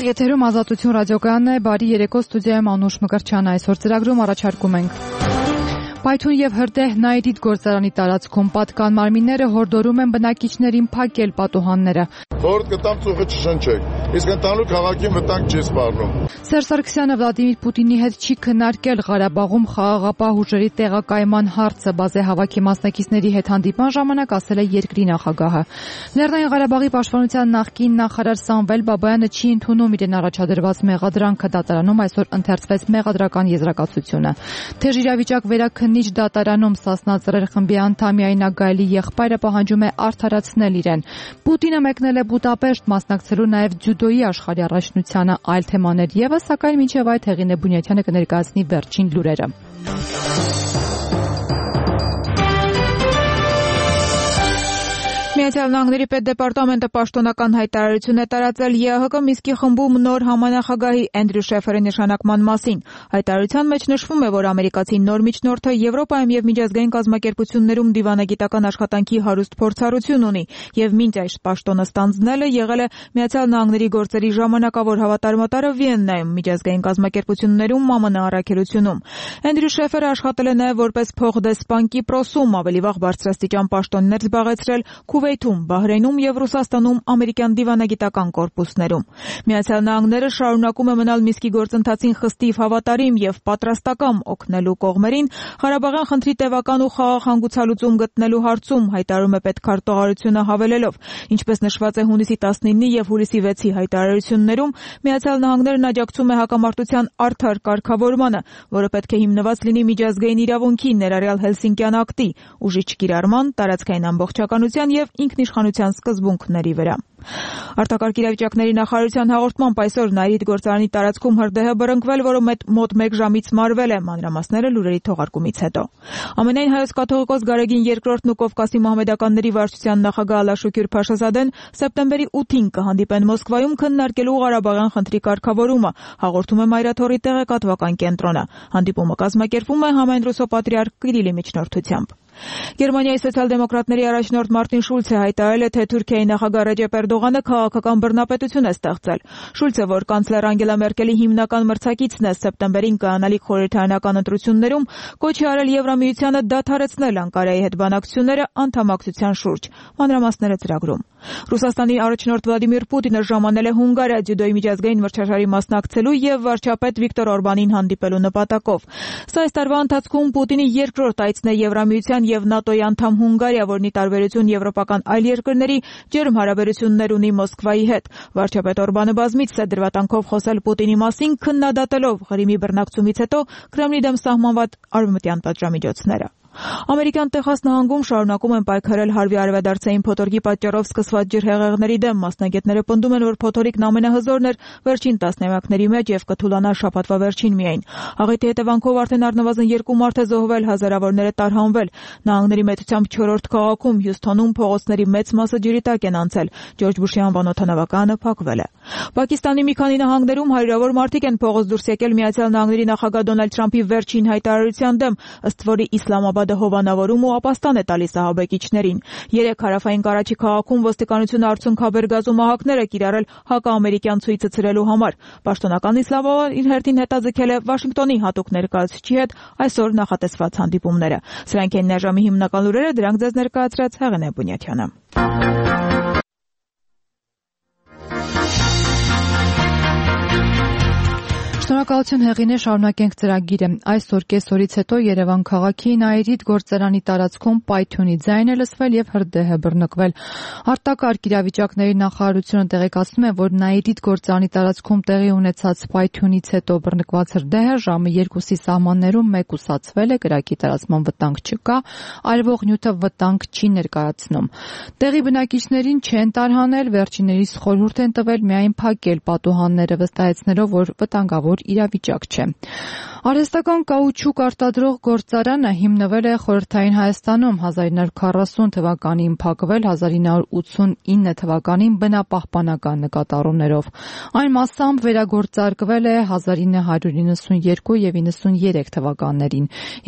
Եթերում Ազատություն ռադիոկայանն է, բարի երեկո, ստուդիայում Անուշ Մկրտչյան, այսօր ծրագրում առաջարկում ենք Պայթուն եւ հրդեհ Նայիրիդ գործարանի տարածքում պատկան մարմինները հորդորում են բնակիչներին փակել պատուհանները։ Խորհուրդ կտամ ծուխը չշնչեք, իսկ ընտանուք քաղաքին վտանգ չի սպառնում։ Սերժ Սարգսյանը Վլադիմիր Պուտինի հետ չի քննարկել Ղարաբաղում խաղաղապահ ուժերի տեղակայման հարցը, բազե հավաքի մասնակիցների հետ հանդիպման ժամանակ ասել է երկրի նախագահը։ Լեռնային Ղարաբաղի պաշտպանության նախկին նախարար Սամվել Բաբայանը չի ընդունում իրեն առաջադրված մեղադրանքը, դատարանում այսօր ընթերցվեց մեղադրական եզրակացությունը։ Թեժ իրավիճակ վերաքննիչ դատարանում Սասնա Ծռեր խմբի անդամ Այնա Գայլի եղբայրը պահանջում է արդարացնել իրեն։ Պուտինը մեկնել է Բուդապեշտ մասնակցելու նաև ձյուդոյի աշխարհի առաջնությանը, այլ թեմաներ ևս, սակայն մինչև այդ Հեղինե Բունյաթյանը կներկայացնի վերջին լուրերը։ Միացյալ Նահանգների պետդեպարտամենտը պաշտոնական հայտարարություն է տարածել ԵԱՀԿ Մինսկի խմբում նոր համանախագահի Էնդրյու Շեֆերի նշանակման մասին։ Հայտարարության մեջ նշվում է, որ ամերիկացի նոր միջնորդը Եվրոպայում եւ միջազգային կազմակերպություններում դիվանագիտական աշխատանքի հարուստ փորձառություն ունի եւ մինչ այս պաշտոնը ստանձնելը եղել է Միացյալ Նահանգների գործերի ժամանակավոր հավատարմատարը Վիեննայում, միջազգային կազմակերպություններում ԱՄՆ առաքելությունում։ Էնդրյու Շեֆերը աշխատել է նաեւ որպես փոխդեսպան Կիպրոսում, ավելի վաղ բարձրաստիճան պաշտոններ զբաղեցրել Քուվեյթում, Բահրեյնում եւ Ռուսաստանում ամերիկյան դիվանագիտական կորպուսներում։ Միացյալ Նահանգները շարունակում է մնալ Մինսկի գործընթացին խստիվ հավատարիմ եւ պատրաստակամ օգնելու կողմերին Ղարաբաղյան խնդրի տևական ու խաղաղ հանգուցալուծում գտնելու հարցում, հայտարարում է պետքարտուղարությունը հավելելով։ Ինչպես նշված է հունիսի 19-ի եւ հուլիսի 6-ի հայտարարություններում, Միացյալ Նահանգներն աջակցում է հակամարտության արդար կարգավորմանը, որը պետք է հիմնված լինի միջազգային իրավունքի, ներառյալ Հելսինկյան ակտի, ուժի չկիրառման, տարածքային ամբողջականության եւ ինքնիշխանության սկզբունքների վրա։ Արտակարգ իրավիճակների նախարարության հաղորդմամբ այսօր Նայիրիդ գործարանի տարածքում հրդեհը բռնկվել, որը մոտ 1 ժամից մարվել է, մանրամասները լուրերի թողարկումից հետո։ Ամենայն հայոց կաթողիկոս Գարեգին II-ն ու Կովկասի մահմեդականների վարչության նախագահ Ալաշուկյուր Փաշազադեն սեպտեմբերի 8-ին կհանդիպեն Մոսկվայում քննարկելու Ղարաբաղյան խնդրի կարգավորումը, հաղորդում է Մայրաթորի տեղեկատվական կենտրոնը։ Հանդիպումը կազմակերպվում է համայն ռուսո պատրիարք Կիրիլի միջնորդությամբ։ Գերմանիայի սոցիալ-դեմոկրատների առաջնորդ Մարտին Շուլցը հայտարարել է, թե Թուրքիայի նախագահ Ռեջեփ Էրդողանը քաղաքական բռնապետություն է ստեղծել։ Շուլցը, որ կանցլեր Անգելա Մերկելի հիմնական մրցակիցն է, սեպտեմբերին կայանալիք խորհրդարանական ընտրություններում կոչ է արել Եվրամիությանը դադարեցնել Անկարայի հետ բանակցությունները անդամակցության շուրջ։ Մանրամասները ծրագրում։ Ռուսաստանի առաջնորդ Վլադիմիր Պուտինը ժամանել է Հունգարիա ձյուդոյի միջազգային մրցաշարի մասնակցելու եւ վարչապետ Վիկտոր Օրբանին հանդիպելու նպատակով։ Սա այս տարվա ընթացքում Պուտինի երկրորդ այցն է Եվրամիության եւ ՆԱՏՕ-ի անդամ Հունգարիա, որն ի տարբերություն եվրոպական այլ երկրների ջերմ հարաբերություններ ունի Մոսկվայի հետ։ Վարչապետ Օրբանը բազմիցս է դրվատանքով խոսել Պուտինի մասին, քննադատելով Ղրիմի բռնակցումից հետո Կրեմլի դեմ սահմանված արևմտյան պատժամիջոցները։ Ամերիկյան Տեխաս նահանգում շարունակում են պայքարել Հարվի արևադարձային փոթորկի պատճառով սկսված ջրհեղեղների դեմ։ Մասնագետները պնդում են, որ փոթորիկն ամենահզորն էր վերջին տասնամյակների մեջ եւ կթուլանա շաբաթվա վերջին միայն։ Աղետի հետևանքով արդեն առնվազն 2 մարդ է զոհվել, հազարավորներ է տարհանվել։ Նահանգների մեծությամբ 4-րդ քաղաքում Հյուսթոնում փողոցների մեծ մասը ջրի տակ են անցել։ Ջորջ Բուշի անվան օդանավակայանը փակվել է։ Պակիստանի մի քանի նահանգներում հարյուրավոր մարդիկ են փողոց դուրս եկել Միացյալ Նահանգների նախագահ Դոնալդ Թրամփի վերջին հայտարարության դեմ, ըստ որի Իսլամաբադը հովանավորում ու ապաստան է տալիս ահաբեկիչներին։ 3 հարավային Կարաչի քաղաքում ոստիկանությունը արցունքաբեր գազու մահակներ է կիրառել հակաամերիկյան ցույցը ցրելու համար։ Պաշտոնական Իսլամաբադը իր հերթին հետաձգել է Վաշինգտոնի հատուկ ներկայացուցչի հետ այսօր նախատեսված հանդիպումները։ Սրանք են ներժամի հիմնական լուրերը, դրանք ձեզ ներկայացրած Հեղինե Բունյաթյանը։ Շնորհակալություն Հեղինե, շարունակենք ծրագիրը։ Այսօր կեսօրից հետո Երևան քաղաքի Նայիրիդ գործարանի տարածքում պայթյունի ձայն է լսվել եւ հրդեհ է բռնկվել։ Արտակարգ իրավիճակների նախարարությունը տեղեկացնում է, որ Նայիրիդ գործարանի տարածքում տեղի ունեցած պայթյունից հետո բռնկված հրդեհը ժամը 2-ի սահմաններում մեկուսացվել է, կրակի տարածման վտանգ չկա, արվող նյութը վտանգ չի ներկայացնում։ Տեղի բնակիչներին չեն տարհանել, վերջիններիս խորհուրդ են տվել միայն փակել պատուհանները, վստահեցնելով, որ վտանգավոր իրավիճակ չէ։ Արհեստական կաուչուկ արտադրող գործարանը հիմնվել է Խորհրդային Հայաստանում 1940 թվականին, փակվել 1989 թվականին բնապահպանական նկատառումներով։ Այն մասամբ վերագործարկվել է 1992 եւ 93 թվականներին։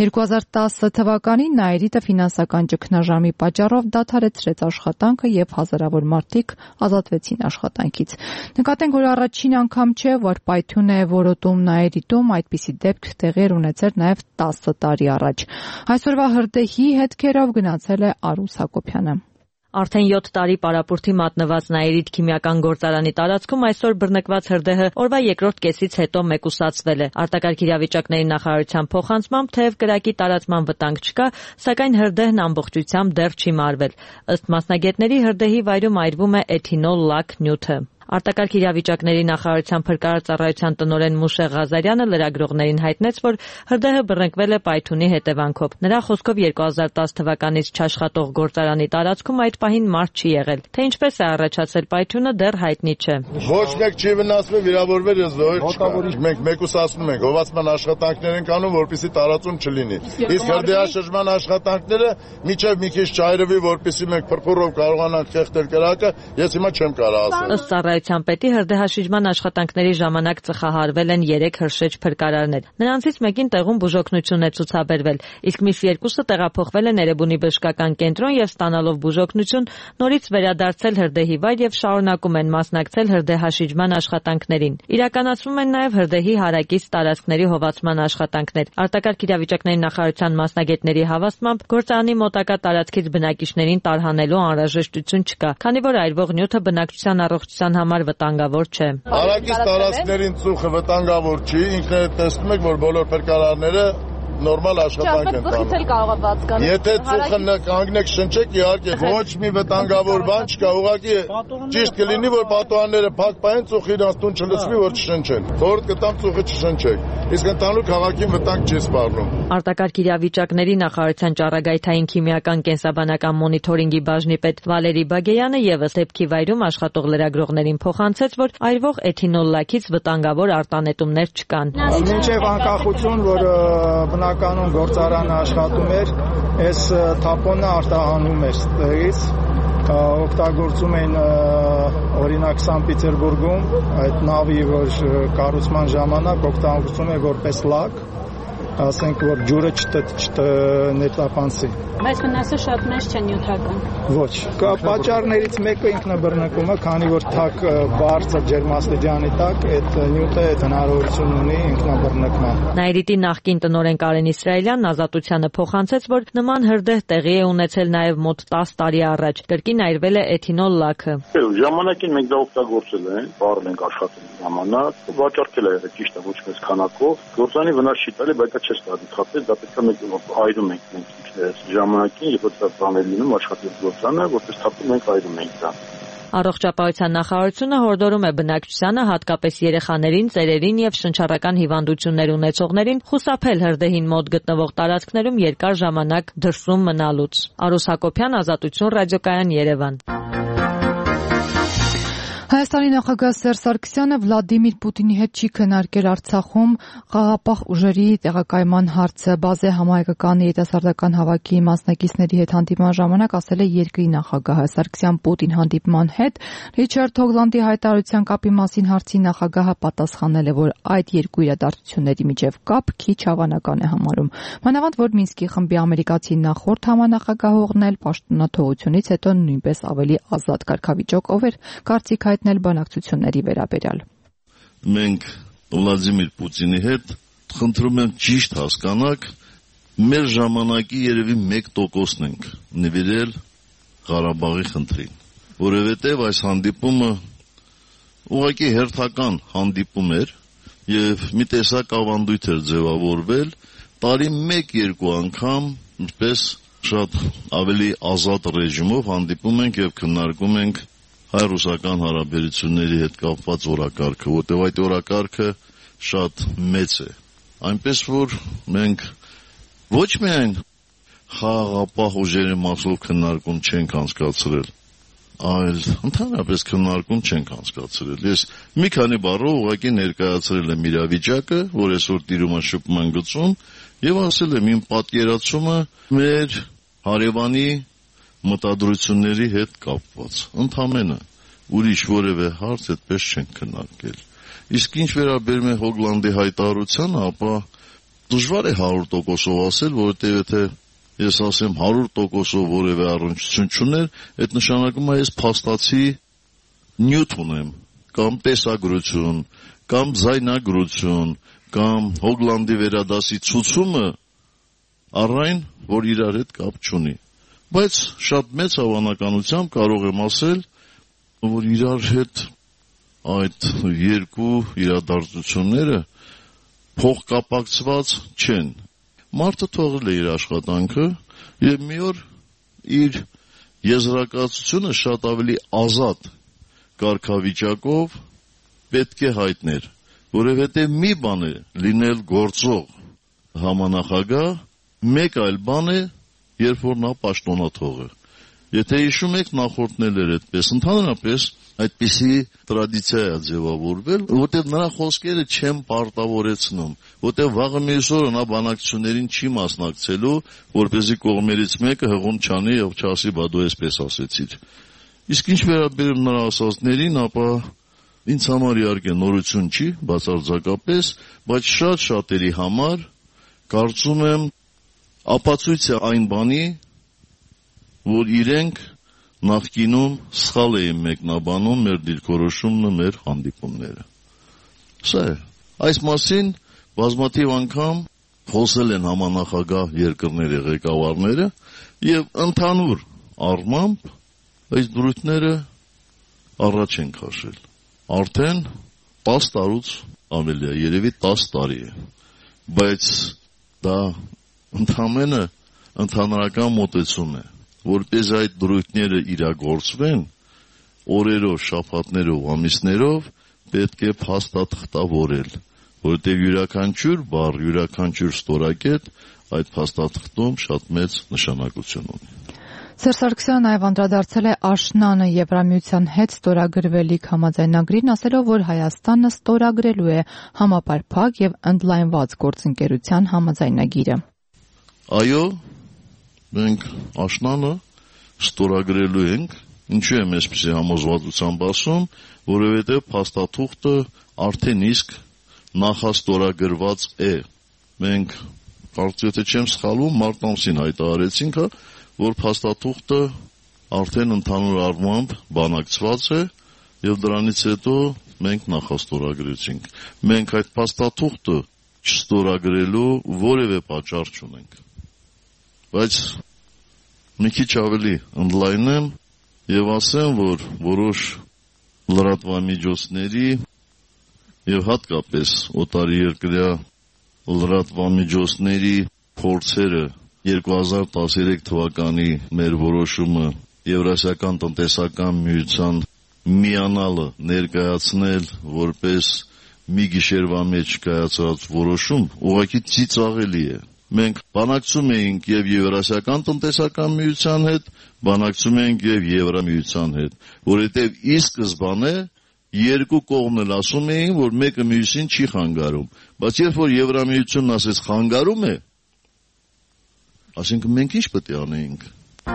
2010 թվականին Նաիրիտը ֆինանսական ճգնաժամի պատճառով դադարեցրեց աշխատանքը եւ հազարավոր մարդիկ ազատվեցին աշխատանքից։ Նկատենք, որ առաջին անգամ չէ, որ պայթյուն է որոտում Նաիրիտում, այդպիսի դեպք տեղի ունեցել նաև 10 տարի առաջ։ Այսօրվա հրդեհի հետքերով գնացել է Արուս Հակոբյանը։ Արդեն 7 տարի պարապուրդի մատնված Նաիրիտ քիմիական գործարանի տարածքում այսօր բռնկված հրդեհը օրվա երկրորդ կեսից հետո մեկուսացվել է։ Արտակարգ իրավիճակների նախարարության փոխանցմամբ թեև կրակի տարածման վտանգ չկա, սակայն հրդեհն ամբողջությամբ դեռ չի մարվել։ Ըստ մասնագետների հրդեհի վայրում այրվում է էթինոլ լակ նյութը։ Արտակարգ իրավիճակների նախարարության փրկարարծառայության տնօրեն Մուշե Ղազարյանը լրագրողներին հայտնեց, որ հրդեհը բռնկվել է պայթյունի հետևանքով։ Նրա խոսքով 2010 թվականից չաշխատող գործարանի տարածքում այդ պահին մարդ չի եղել։ Թե ինչպես է առաջացել պայթյունը, դեռ հայտնի չէ։ Ոչ մեկ չի վնասվել, վիրավորվել է զոհեր չկա։ Մենք մեկուսացնում ենք, հովացման աշխատանքներ ենք անում, որպեսզի տարածում չլինի։ Իսկ հրդեհաշրջման աշխատանքները միջև մի քիչ չայրվի, որպեսզի մենք փրփուրով կարողանանք խեղդել կրակը, ես հիմա չեմ կարող ասել։ Արտադրության պետի հրդեհաշրջման աշխատանքների ժամանակ ծխահարվել են 3 հրշեջ փրկարարներ։ Նրանցից մեկին տեղում բուժօգնություն է ցուցաբերվել, իսկ մյուս երկուսը տեղափոխվել են Էրեբունի բժշկական կենտրոն եւ ստանալով բուժօգնություն նորից վերադարձել հրդեհի վայր եւ շարունակում են մասնակցել հրդեհաշրջման աշխատանքներին։ Իրականացվում են նաեւ հրդեհի հարակից տարածքների հովացման աշխատանքներ։ Արտակարգ իրավիճակների նախարարության մասնագետների հավաստմամբ գործարանի մոտակա տարածքից բնակիչներին տարհանելու անհրաժեշտություն չկա, քանի որ այրվող նյութը բնակչության առողջության համար վտանգավոր չէ։ Հարակից տարածքներին ծուխը վտանգավոր չի, ինքներդ տեսնում եք, որ բոլոր փրկարարները նորմալ աշխատանք են տանում։ Եթե ծուխը կանգնեք շնչեք, իհարկե ոչ մի վտանգավոր բան չկա, ուղղակի ճիշտ կլինի, որ պատուհանները փակ պահեն, ծուխը իրանց տուն չլցվի, որ չշնչեն։ Խորհուրդ կտամ ծուխը չշնչեք։ Իսկ ընդհանուր քաղաքին վտանգ չի սպառնում։ Արտակարգ իրավիճակների նախարարության ճառագայթային քիմիական կենսաբանական մոնիթորինգի բաժնի պետ Վալերի Բագեյանը եւս դեպքի վայրում աշխատող լրագրողներին փոխանցեց, որ այրվող էթինոլ լաքից վտանգավոր արտանետումներ չկան։ Մինչև անկախություն, որ բնականon գործարանը աշխատում էր, այս թափոնը արտահանում էր տեղից, օգտագործում են օրինակ Սանկտ Պետերբուրգում այդ նավի որ կառուցման ժամանակ օգտագործում է որպես լակ, ասենք որ ջուրը չնետապանցի։ Բայց վնասը շատ մեծ չէ նյութական։ Ոչ, պատճառներից մեկը ինքնաբռնկումը, քանի որ թակ բարձր ջերմաստիճանի տակ այդ նյութը այդ հնարավորություն ունի ինքնաբռնկման։ Նաիրիտի նախկին տնօրեն Կարեն Իսրայելյանն Ազատությանը փոխանցեց, որ նման հրդեհ տեղի է ունեցել նաև մոտ 10 տարի առաջ։ Կրկին այրվել է էթինոլ լաքը։ Ժամանակին մենք դա օգտագործել ենք, բարել ենք աշխատելու ժամանակ, վաճառքել է ճիշտ է ոչ մեծ քանակով, գործանի վնաս չի տալի, բայց դա չէ ստացի խախտել, դա պետք է մենք այրում ենք մենք ժամանակին, երբ որ դա բաներ լինում աշխատել գործանը, որպես թափում մենք այրում ենք դա։ Առողջապահության նախարարությունը հորդորում է բնակչությանը, հատկապես երեխաներին, ծերերին եւ շնչառական հիվանդություններ ունեցողներին խուսափել հրդեհին մոտ գտնվող տարածքներում երկար ժամանակ դրսում մնալուց։ Արուս Հակոբյան, Ազատություն, ռադիոկայան, Երևան։ Հայաստանի նախագահ Սերժ Սարգսյանը Վլադիմիր Պուտինի հետ չի քննարկել Արցախում խաղաղապահ ուժերի տեղակայման հարցը։ Բազե համահայկական երիտասարդական հավաքի մասնակիցների հետ հանդիպման ժամանակ ասել է երկրի նախագահը։ Սարգսյան-Պուտին հանդիպման հետ Ռիչարդ Հոգլանդի հայտարարության կապի մասին հարցի նախագահը պատասխանել է, որ այդ երկու իրադարձությունների միջև կապ քիչ հավանական է համարում։ Մանավանդ որ Մինսկի խմբի ամերիկացի նախորդ համանախագահողն էլ պաշտոնաթողությունից հետո նույնպես ավելի ազատ կարգավիճակով էր կարծիք հայտնել բանակցությունների վերաբերյալ։ Մենք Վլադիմիր Պուտինի հետ խնդրում եմ ճիշտ հասկանաք, մեր ժամանակի երևի 1% ենք նվիրել Ղարաբաղի խնդրին, որովհետև այս հանդիպումը ուղղակի հերթական հանդիպում էր եւ մի տեսակ ավանդույթ էր ձևավորվել տարի 1-2 անգամ ինչպես շատ ավելի ազատ ռեժիմով հանդիպում ենք եւ քննարկում ենք հայ-ռուսական հարաբերությունների հետ կապված օրակարգը, որտեղ այդ օրակարգը շատ մեծ է։ Այնպես որ մենք ոչ միայն խաղաղապահ ուժերի մասով քննարկում չենք անցկացրել, այլ ընդհանրապես քննարկում չենք անցկացրել։ Ես մի քանի բառով ուղղակի ներկայացրել եմ իրավիճակը, որ այսօր տիրում է շփման գծում, եւ ասել եմ իմ պատկերացումը մեր հարևանի մտադրությունների հետ կապված։ Ընդամենը ուրիշ որևէ հարց այդպես չենք քննարկել։ Իսկ ինչ վերաբերում է Հոգլանդի հայտարարությանը, ապա դժվար է 100%-ով ասել, որովհետեւ եթե ես ասեմ 100%-ով որևէ առնչություն չուներ, այդ նշանակում է ես փաստացի նյութ ունեմ, կամ տեսագրություն, կամ զայնագրություն, կամ Հոգլանդի վերադասի ցուցումը առայն, որ իրար հետ կապ չունի։ Բայց շատ մեծ հավանականությամբ կարող եմ ասել, որ իրար հետ այդ երկու իրադարձությունները փոխկապակցված չեն։ Մարդը թողել է իր աշխատանքը եւ մի օր իր եզրակացությունը շատ ավելի ազատ կարգավիճակով պետք է հայտներ, որովհետեւ մի բան է լինել գործող համանախագահ, մեկ այլ բան է, երբ որ նա պաշտոնաթող է։ Եթե հիշում եք, նախորդնել էր այդպես, ընդհանրապես այդպիսի տրադիցիա է ձևավորվել, որտեղ նրա խոսքերը չեմ պարտավորեցնում, որտեղ վաղը մյուս օրը նա բանակցություններին չի մասնակցելու, որպեսզի կողմերից մեկը հղում չանի եւ չասի բա դու այսպես ասեցիր։ Իսկ ինչ վերաբերում նրա ասածներին, ապա ինձ համար իհարկե նորություն չի, բացարձակապես, բայց շատ շատերի համար կարծում եմ ապացույց է այն բանի, որ իրենք նախկինում սխալ էին մեկնաբանում մեր դիրքորոշումն ու մեր հանդիպումները։ Սա է։ Այս մասին բազմաթիվ անգամ խոսել են համանախագահ երկրների ղեկավարները եւ ընդհանուր առմամբ այս դրույթները առաջ են քաշել։ Արդեն 10 տարուց ավելի է, երևի 10 տարի է։ Բայց դա ընդհանրապես ընդհանրական մոտեցում է, որպես այդ դրույթները իրագործվեն, օրերով, շաբաթներով, ամիսներով պետք է փաստաթղթավորել, որովհետև յուրաքանչյուր բառ, յուրաքանչյուր ստորակետ այդ փաստաթղթում շատ մեծ նշանակություն ունի։ Սերժ Սարգսյանն այվ անդրադարձել է աշնանը Եվրամիության հետ ստորագրվելիք համաձայնագրին, ասելով, որ Հայաստանը ստորագրելու է համապարփակ եւ ընդլայնված գործընկերության համաձայնագիրը։ Այո, մենք աշնանը ստորագրելու ենք, ինչու եմ այսպիսի համոզվածությամբ ասում, որովհետև փաստաթուղթը արդեն իսկ նախաստորագրված է։ Մենք, եթե չեմ սխալվում, մարտ ամսին հայտարարեցինք, որ փաստաթուղթը արդեն ընդհանուր առմամբ բանակցված է եւ դրանից հետո մենք նախաստորագրեցինք։ Մենք այդ փաստաթուղթը չստորագրելու որևէ պատճառ չունենք։ Բայց մի քիչ ավելի ընդլայնեմ եւ ասեմ, որ որոշ լրատվամիջոցների եւ հատկապես օտարերկրյա լրատվամիջոցների փորձերը 2013 թվականի մեր որոշումը Եվրասիական տնտեսական միության միանալը ներկայացնել որպես մի գիշերվա մեջ կայացած որոշում ուղղակի ծիծաղելի է։ Մենք բանակցում էինք եւ Եվրասիական տնտեսական միության հետ, բանակցում էինք եւ Եվրամիության հետ, որովհետեւ ի սկզբանե երկու կողմն էլ ասում էին, որ մեկը մյուսին չի խանգարում, բայց երբ որ Եվրամիությունն ասեց խանգարում է, ասենք մենք ինչ պետք է անեինք։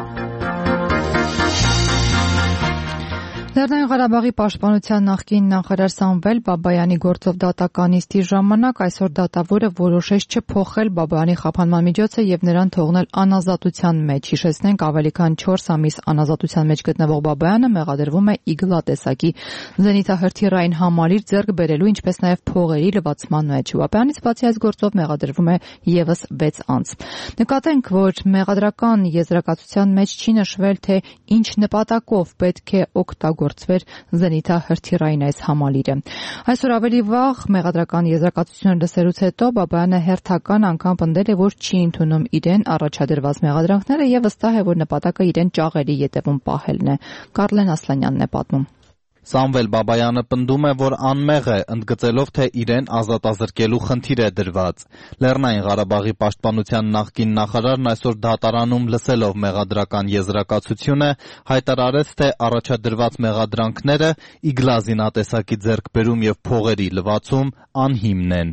Լեռնային Ղարաբաղի պաշտպանության նախկին նախարար Սամվել Բաբայանի գործով դատական նիստի ժամանակ այսօր դատավորը որոշեց չփոխել Բաբայանի խափանման միջոցը եւ նրան թողնել անազատության մեջ։ Հիշեցնենք, ավելի քան 4 ամիս անազատության մեջ գտնվող Բաբայանը մեղադրվում է իգլա տեսակի զենիթահրթիռային համալիր ձեռք բերելու, ինչպես նաեւ փողերի լվացման մեջ։ Բաբայանից բացի այս գործով մեղադրվում է եւս 6 անձ։ Նկատենք, որ մեղադրական եզրակացության մեջ չի նշվել, թե ինչ նպատակով պետք է օգտագործվեր զենիթահրթիռային այս համալիրը։ Այսօր ավելի վաղ մեղադրական եզրակացությունը լսելուց հետո Բաբայանը հերթական անգամ պնդել է, որ չի ընդունում իրեն առաջադրված մեղադրանքները եւ վստահ է, որ նպատակը իրեն ճաղերի ետևում պահելն է։ Կարլեն Ասլանյանն է պատմում։ Սամվել Բաբայանը պնդում է, որ անմեղ է, ընդգծելով, թե իրեն ազատազրկելու խնդիր է դրված։ Լեռնային Ղարաբաղի պաշտպանության նախկին նախարարն այսօր դատարանում լսելով մեղադրական եզրակացությունը հայտարարեց, թե առաջադրված մեղադրանքները իգլա զինատեսակի ձեռքբերում եւ փողերի լվացում անհիմն են։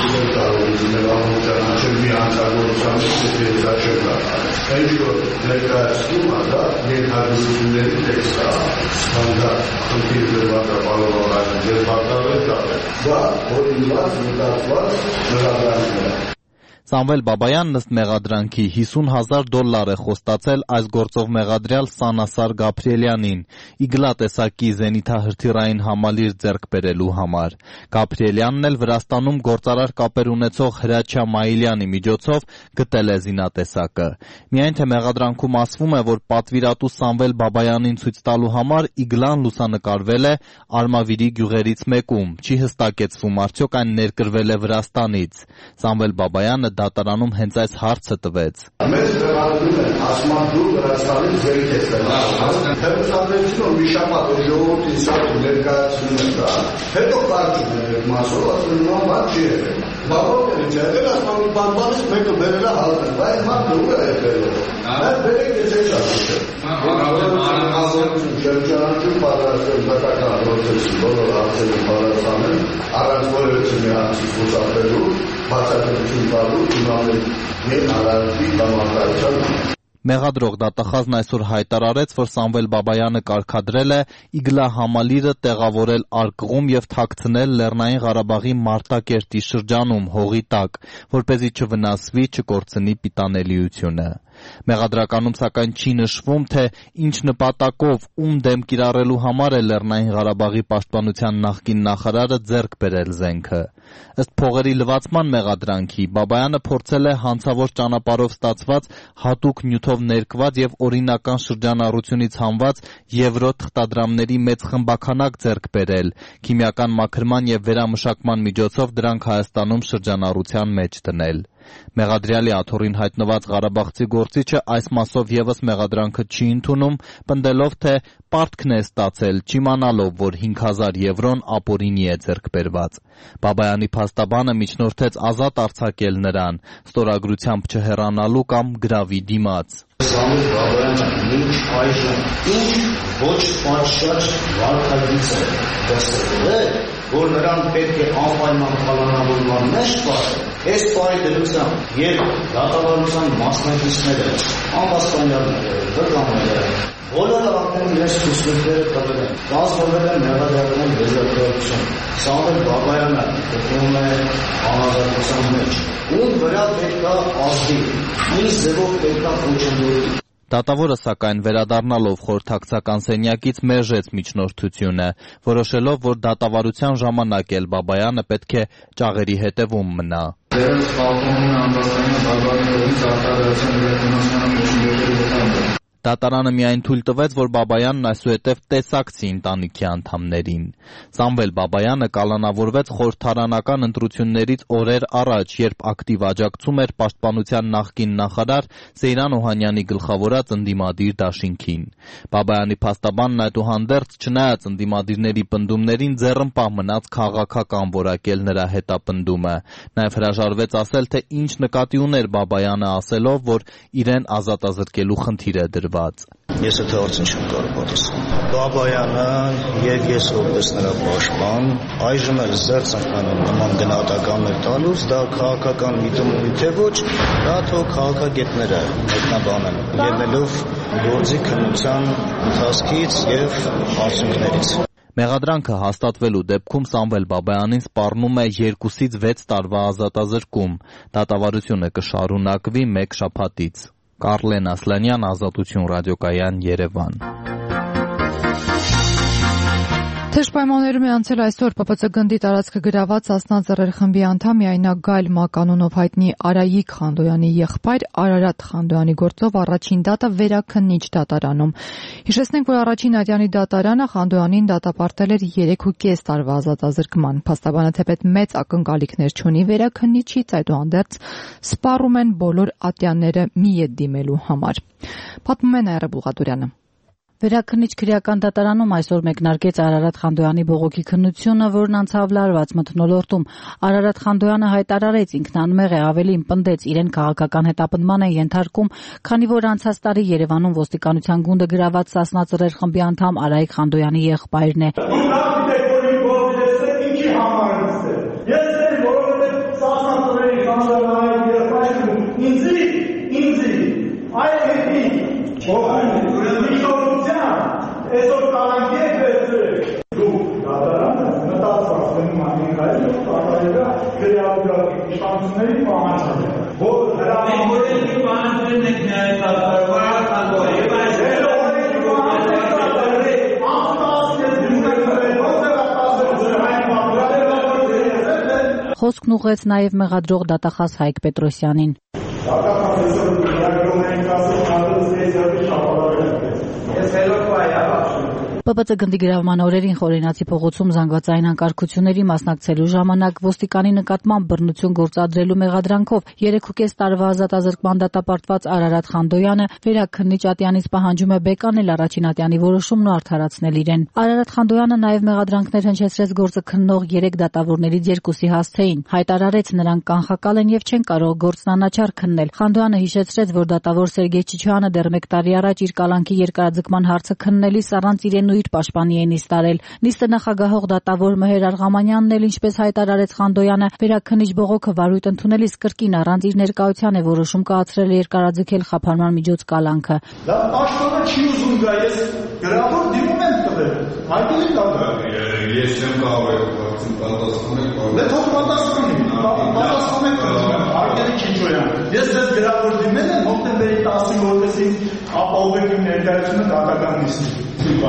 Մի հանցագործության ստեղծաշրջա։ Ինչ որ ներկայացնում է, դա ներհանրությունների տեքստ է, հանդարտ խնդիր դրված է բարոյական եւ բարձրացել դա, որ ինձ մտածված մեղադրանքներ է։ Սամվել Բաբայանն ըստ մեղադրանքի $50,000 է խոստացել այս գործով մեղադրյալ Սանասար Գաբրիելյանին իգլա տեսակի զենիթահրթիռային համալիր ձեռք բերելու համար։ Գաբրիելյանն էլ Վրաստանում գործարար կապեր ունեցող Հրաչյա Մայիլյանի միջոցով գտել է զինատեսակը։ Միայն թե մեղադրանքում ասվում է, որ պատվիրատու Սամվել Բաբայանին ցույց տալու համար իգլան լուսանկարվել է Արմավիրի գյուղերից մեկում։ Չի հստակեցվում արդյոք այն ներկրվել է Վրաստանից։ Սամվել Բաբայանը դատարանում հենց այս հարցը տվեց։ Մեզ տեղադրում են, ասում են դու Վրաստանից ձեռք ես տեղադրում։ Հերոսատեսությունը մի շաբաթ ժողովրդի սարք ներկայացնում են դա։ Հետո կարճում են այդ մասով, ասում են նույն բան չի եղել։ Բավականին չէ, դեռ ասում են բանից մեկը բերել է հալել, բայց մարդը ու է եղել։ Այդ բերեք ես է շարժել։ Շրջանառություն պատրաստել դատական պրոցեսի բոլոր հարցերի պատասխանել, առանց որևէ մի հարցի խուսափելու, բացատրություն տալու Մեղադրող դատախազն այսօր հայտարարեց, որ Սամվել Բաբայանը կարգադրել է իգլա համալիրը տեղավորել արկղում եւ թաքցնել Լեռնային Ղարաբաղի Մարտակերտի շրջանում հողի տակ, որպեսզի չվնասվի, չկորցնի պիտանելիությունը։ Մեղադրականում սակայն չի նշվում, թե ինչ նպատակով ում դեմ կիրառելու համար է Լեռնային Ղարաբաղի պաշտպանության նախկին նախարարը ձեռք բերել զենքը։ Ըստ փողերի լվացման մեղադրանքի Բաբայանը փորձել է հանցավոր ճանապարհով ստացված հատուկ նյութով ներկված եւ օրինական շրջանառությունից հանված եվրո թղթադրամների մեծ խմբաքանակ ձեռք բերել, քիմիական մաքրման եւ վերամշակման միջոցով դրանք Հայաստանում շրջանառության մեջ դնել։ Մեղադրյալի աթոռին հայտնված Ղարաբաղցի գործիչը այս մասով եւս մեղադրանքը չի ընդունում, պնդելով, թե պարտքն է ստացել, չիմանալով, որ 5,000 եվրոն ապօրինի է ձեռք բերված։ Բաբայանի փաստաբանը միջնորդեց ազատ արձակել նրան, ստորագրությամբ չհեռանալու կամ գրավի դիմաց։ Սամվել Բաբայանը մինչ այժմ ոչ պատշաճ վարքագիծ է դասել, որ նրան պետք է անպայման պլանավորման մեջ պահել։ Այս պահի դրությամբ եւ դատավարության մասնակիցները, անվասպանյալները, վկանները, բոլորը արդեն իրենց ցուցումները տվել են։ Կազմվել է մեղադրական եզրակացություն։ Սամվել Բաբայանը գտնվում է անազատության մեջ։ Ում վրա պետք է ազդի, ինչ ձևով պետք է ոչնչի։ Դատավորը սակայն վերադառնալով խորհրդակցական սենյակից մերժեց միջնորդությունը, որոշելով, որ դատավարության ժամանակ էլ Բաբայանը պետք է ճաղերի հետևում մնա։ Դերս խաղողն անվաստանյա բավականորից արտադրության վերականգնության միջոցների վտանգ։ Դատարանը միայն թույլ տվեց, որ Բաբայանն այսուհետև տեսակցի ընտանիքի անդամներին։ Սամվել Բաբայանը կալանավորվեց խորհրդարանական ընտրություններից օրեր առաջ, երբ ակտիվ աջակցում էր պաշտպանության նախկին նախարար Սեյրան Օհանյանի գլխավորած ընդդիմադիր դաշինքին։ Բաբայանի փաստաբանն այդուհանդերձ, չնայած ընդդիմադիրների պնդումներին, ձեռնպահ մնաց քաղաքական որակել նրա հետապնդումը։ Նաև հրաժարվեց ասել, թե ինչ նկատի ուներ Բաբայանը ասելով, որ իրեն ազատազրկելու խնդիր է դրված։ Ես այդ հարցին չեմ կարող պատասխանել։ Բաբայանը եւ ես որպես նրա պաշտպան այժմ էլ զերծ ենք անում նման գնահատականներ տալուց, դա քաղաքական միտումնի թե ոչ, դա թող քաղաքագետները մեկնաբանեն, ելնելով գործի քննության ընթացքից եւ արդյունքներից։ Մեղադրանքը հաստատվելու դեպքում Սամվել Բաբայանին սպառնում է 2-ից 6 տարվա ազատազրկում։ Դատավարությունը կշարունակվի 1 շաբաթից։ Կարլեն Ասլանյան, Ազատություն ռադիոկայան, Երևան։ Թեժ պայմաններում է անցել այսօր ՊՊՑ գնդի տարածքը գրաված Ասնաձեռեր խմբի անդամ Միայնագայլ Մականունով հայտնի Արայիկ Խանդոյանի եղբայր Արարատ Խանդոյանի գործով առաջին դատը վերաքննիչ դատարանում։ Հիշեցնենք, որ առաջին ատյանի դատարանը Խանդոյանին դատապարտել էր 3.5 տարվա ազատազրկման։ Փաստաբանը թեպետ մեծ ակնկալիքներ չունի վերաքննիչից, այդուհանդերձ սպառում են բոլոր ատյանները մի ետ դիմելու համար։ Պատմում է Նաիրա Բուղատուրյանը։ Վերաքննիչ քրեական դատարանում այսօր մեկնարկեց Արարատ Խանդոյանի բողոքի քննությունը, որն անցավ լարված մթնոլորտում։ Արարատ Խանդոյանը հայտարարեց, ինքն անմեղ է, ավելին պնդեց, իրեն քաղաքական հետապնդման են ենթարկում, քանի որ անցած տարի Երևանում ոստիկանության գունդը գրաված Սասնա Ծռեր խմբի անդամ Արայիկ Խանդոյանի եղբայրն է։ Խոսքն ուղղեց նաև մեղադրող դատախազ Հայկ Պետրոսյանին։ ՊՊԾ գնդի գրավման օրերին Խորենացի փողոցում զանգվածային հանկարծությունների մասնակցելու ժամանակ ոստիկանի նկատմամբ բռնություն գործադրելու մեղադրանքով 3.5 տարվա ազատազրկման դատապարտված Արարատ Խանդոյանը վերաքննիչ Ատյանից պահանջում է բեկանել առաջին Ատյանի որոշումն ու արդարացնել իրեն։ Արարատ Խանդոյանը նաև մեղադրանքներ հնչեցրեց գործը քննող 3 դատավորներից 2-ի հասցեին, հայտարարեց նրանք կանխակալ են եւ չեն կարող գործն անաչառ քննել։ Խանդոյանը հիշեցրեց, որ դատավոր Սերգեյ Չիչյանը դեռ 1 տարի առաջ իր կալանքի երկարաձգման հարցը քննելիս առանց իրեն իր պաշտպանի է նիստ արել։ Նիստը նախագահող դատավոր Մհեր Արղամանյանն էլ, ինչպես հայտարարեց Խանդոյանը, վերաքննիչ բողոքը վարույթ ընդունելիս կրկին առանց իր ներկայության է որոշում կայացրել երկարաձգել խափանման միջոց կալանքը։ Դա պաշտոնը չի ուզում գա, ես գրավոր դիմում եմ տվել։ Այդի կա։ Ես չեմ կարող պատասխանել։ Դե թող պատասխանի։ Արտերի Չիչոյան։ Ես ձեզ գրավոր դիմել եմ հոկտեմբերի 10-ին, որպեսզի ապահովեք իմ ներկայությունը դատական նիստի։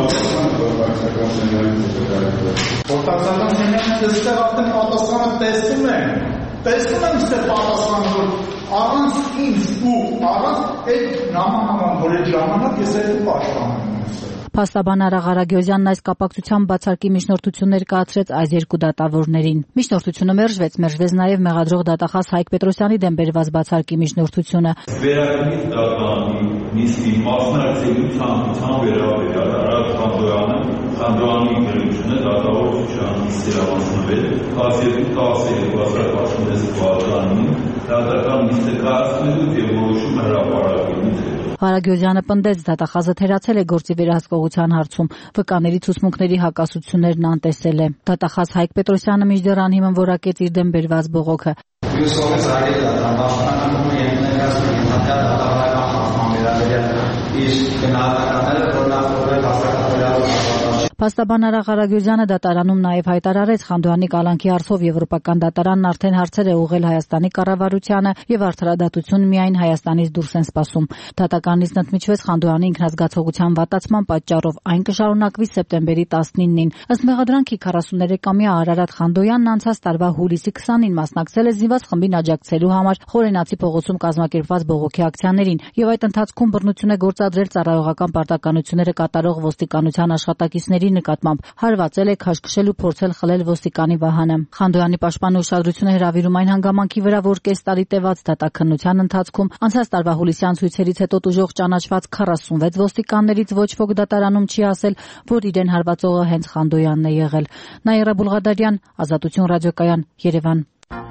Խորհրդական սենյակը այստեղ արդեն պատասխանը տեսնում եմ այստեղ պատասխանը, որ առանց ինձ ու առանց այդ նամանավան, որ այդ ժամանակ ես այդ պաշտպանում եմ։ Փաստաբան Արա Ղարագյոզյանն այս կապակցությամբ բացարկի միջնորդություններ կայացրեց այս 2 դատավորներին։ Միջնորդությունը մերժվեց նաև մեղադրող դատախազ Հայկ Պետրոսյանի դեմ բերված բացարկի միջնորդությունը։ Վերաքննիչ դատարանի նիստի մասնակցելու ցանկության վերաբերյալ Արարատ Խանդոյանի դերությունը դատավոր Չիչյանի նիստի ավարտվել 12/10/2016 թվականին դատական նիստը կայացնելու եւ որոշումը հրապարակելուց հետո Ղարագյոզյանը պնդեց, դատախազը թերացել է գործի վերահսկողության հարցում, վկաների ցուցմունքների հակասություններն անտեսել է։ Դատախազ Հայկ Պետրոսյանը մինչդեռ անհիմն որակեց իր դեմ բերված բողոքը։ Փաստաբան Արա Ղարագյոզյանը դատարանում նաև հայտարարեց Խանդոյանի կալանքի հարցով Եվրոպական դատարանն արդեն հարցեր է ուղղել Հայաստանի կառավարությանը եւ արդարադատություն միայն Հայաստանից դուրս են սպասում։ Դատականից ընդմիջվեց Խանդոյանի ինքնազգացողության վատացման պատճառով, այն կշարունակվի սեպտեմբերի 19-ին։ Ըստ մեղադրանքի 43-ամյա Արարատ Խանդոյանն անցած տարվա հուլիսի 20-ին մասնակցել է զինված խմբին աջակցելու համար Խորենացի փողոցում կազմակերպված բողոքի ակցիաներին եւ այդ ընթացքում բռնություն է գործադրել ծառայողական պարտականությունները կատարող ոստիկանության աշխատակիցների նկատմամբ, հարվածել է, քաշքշել ու փորձել խլել ոստիկանի վահանը։ Խանդոյանի պաշտպանը ուշադրություն է հրավիրում այն հանգամանքի վրա, որ կես տարի տևած դատաքննության ընթացքում անցած տարվա հուլիսյան ցույցերից հետո տուժող ճանաչված 46 ոստիկաններից ոչ ոք դատարանում չի ասել, որ իրեն հարվածողը հենց Խանդոյանն է եղել։ Նաիրա Բուլղադարյան, Ազատություն ռադիոկայան, Երևան։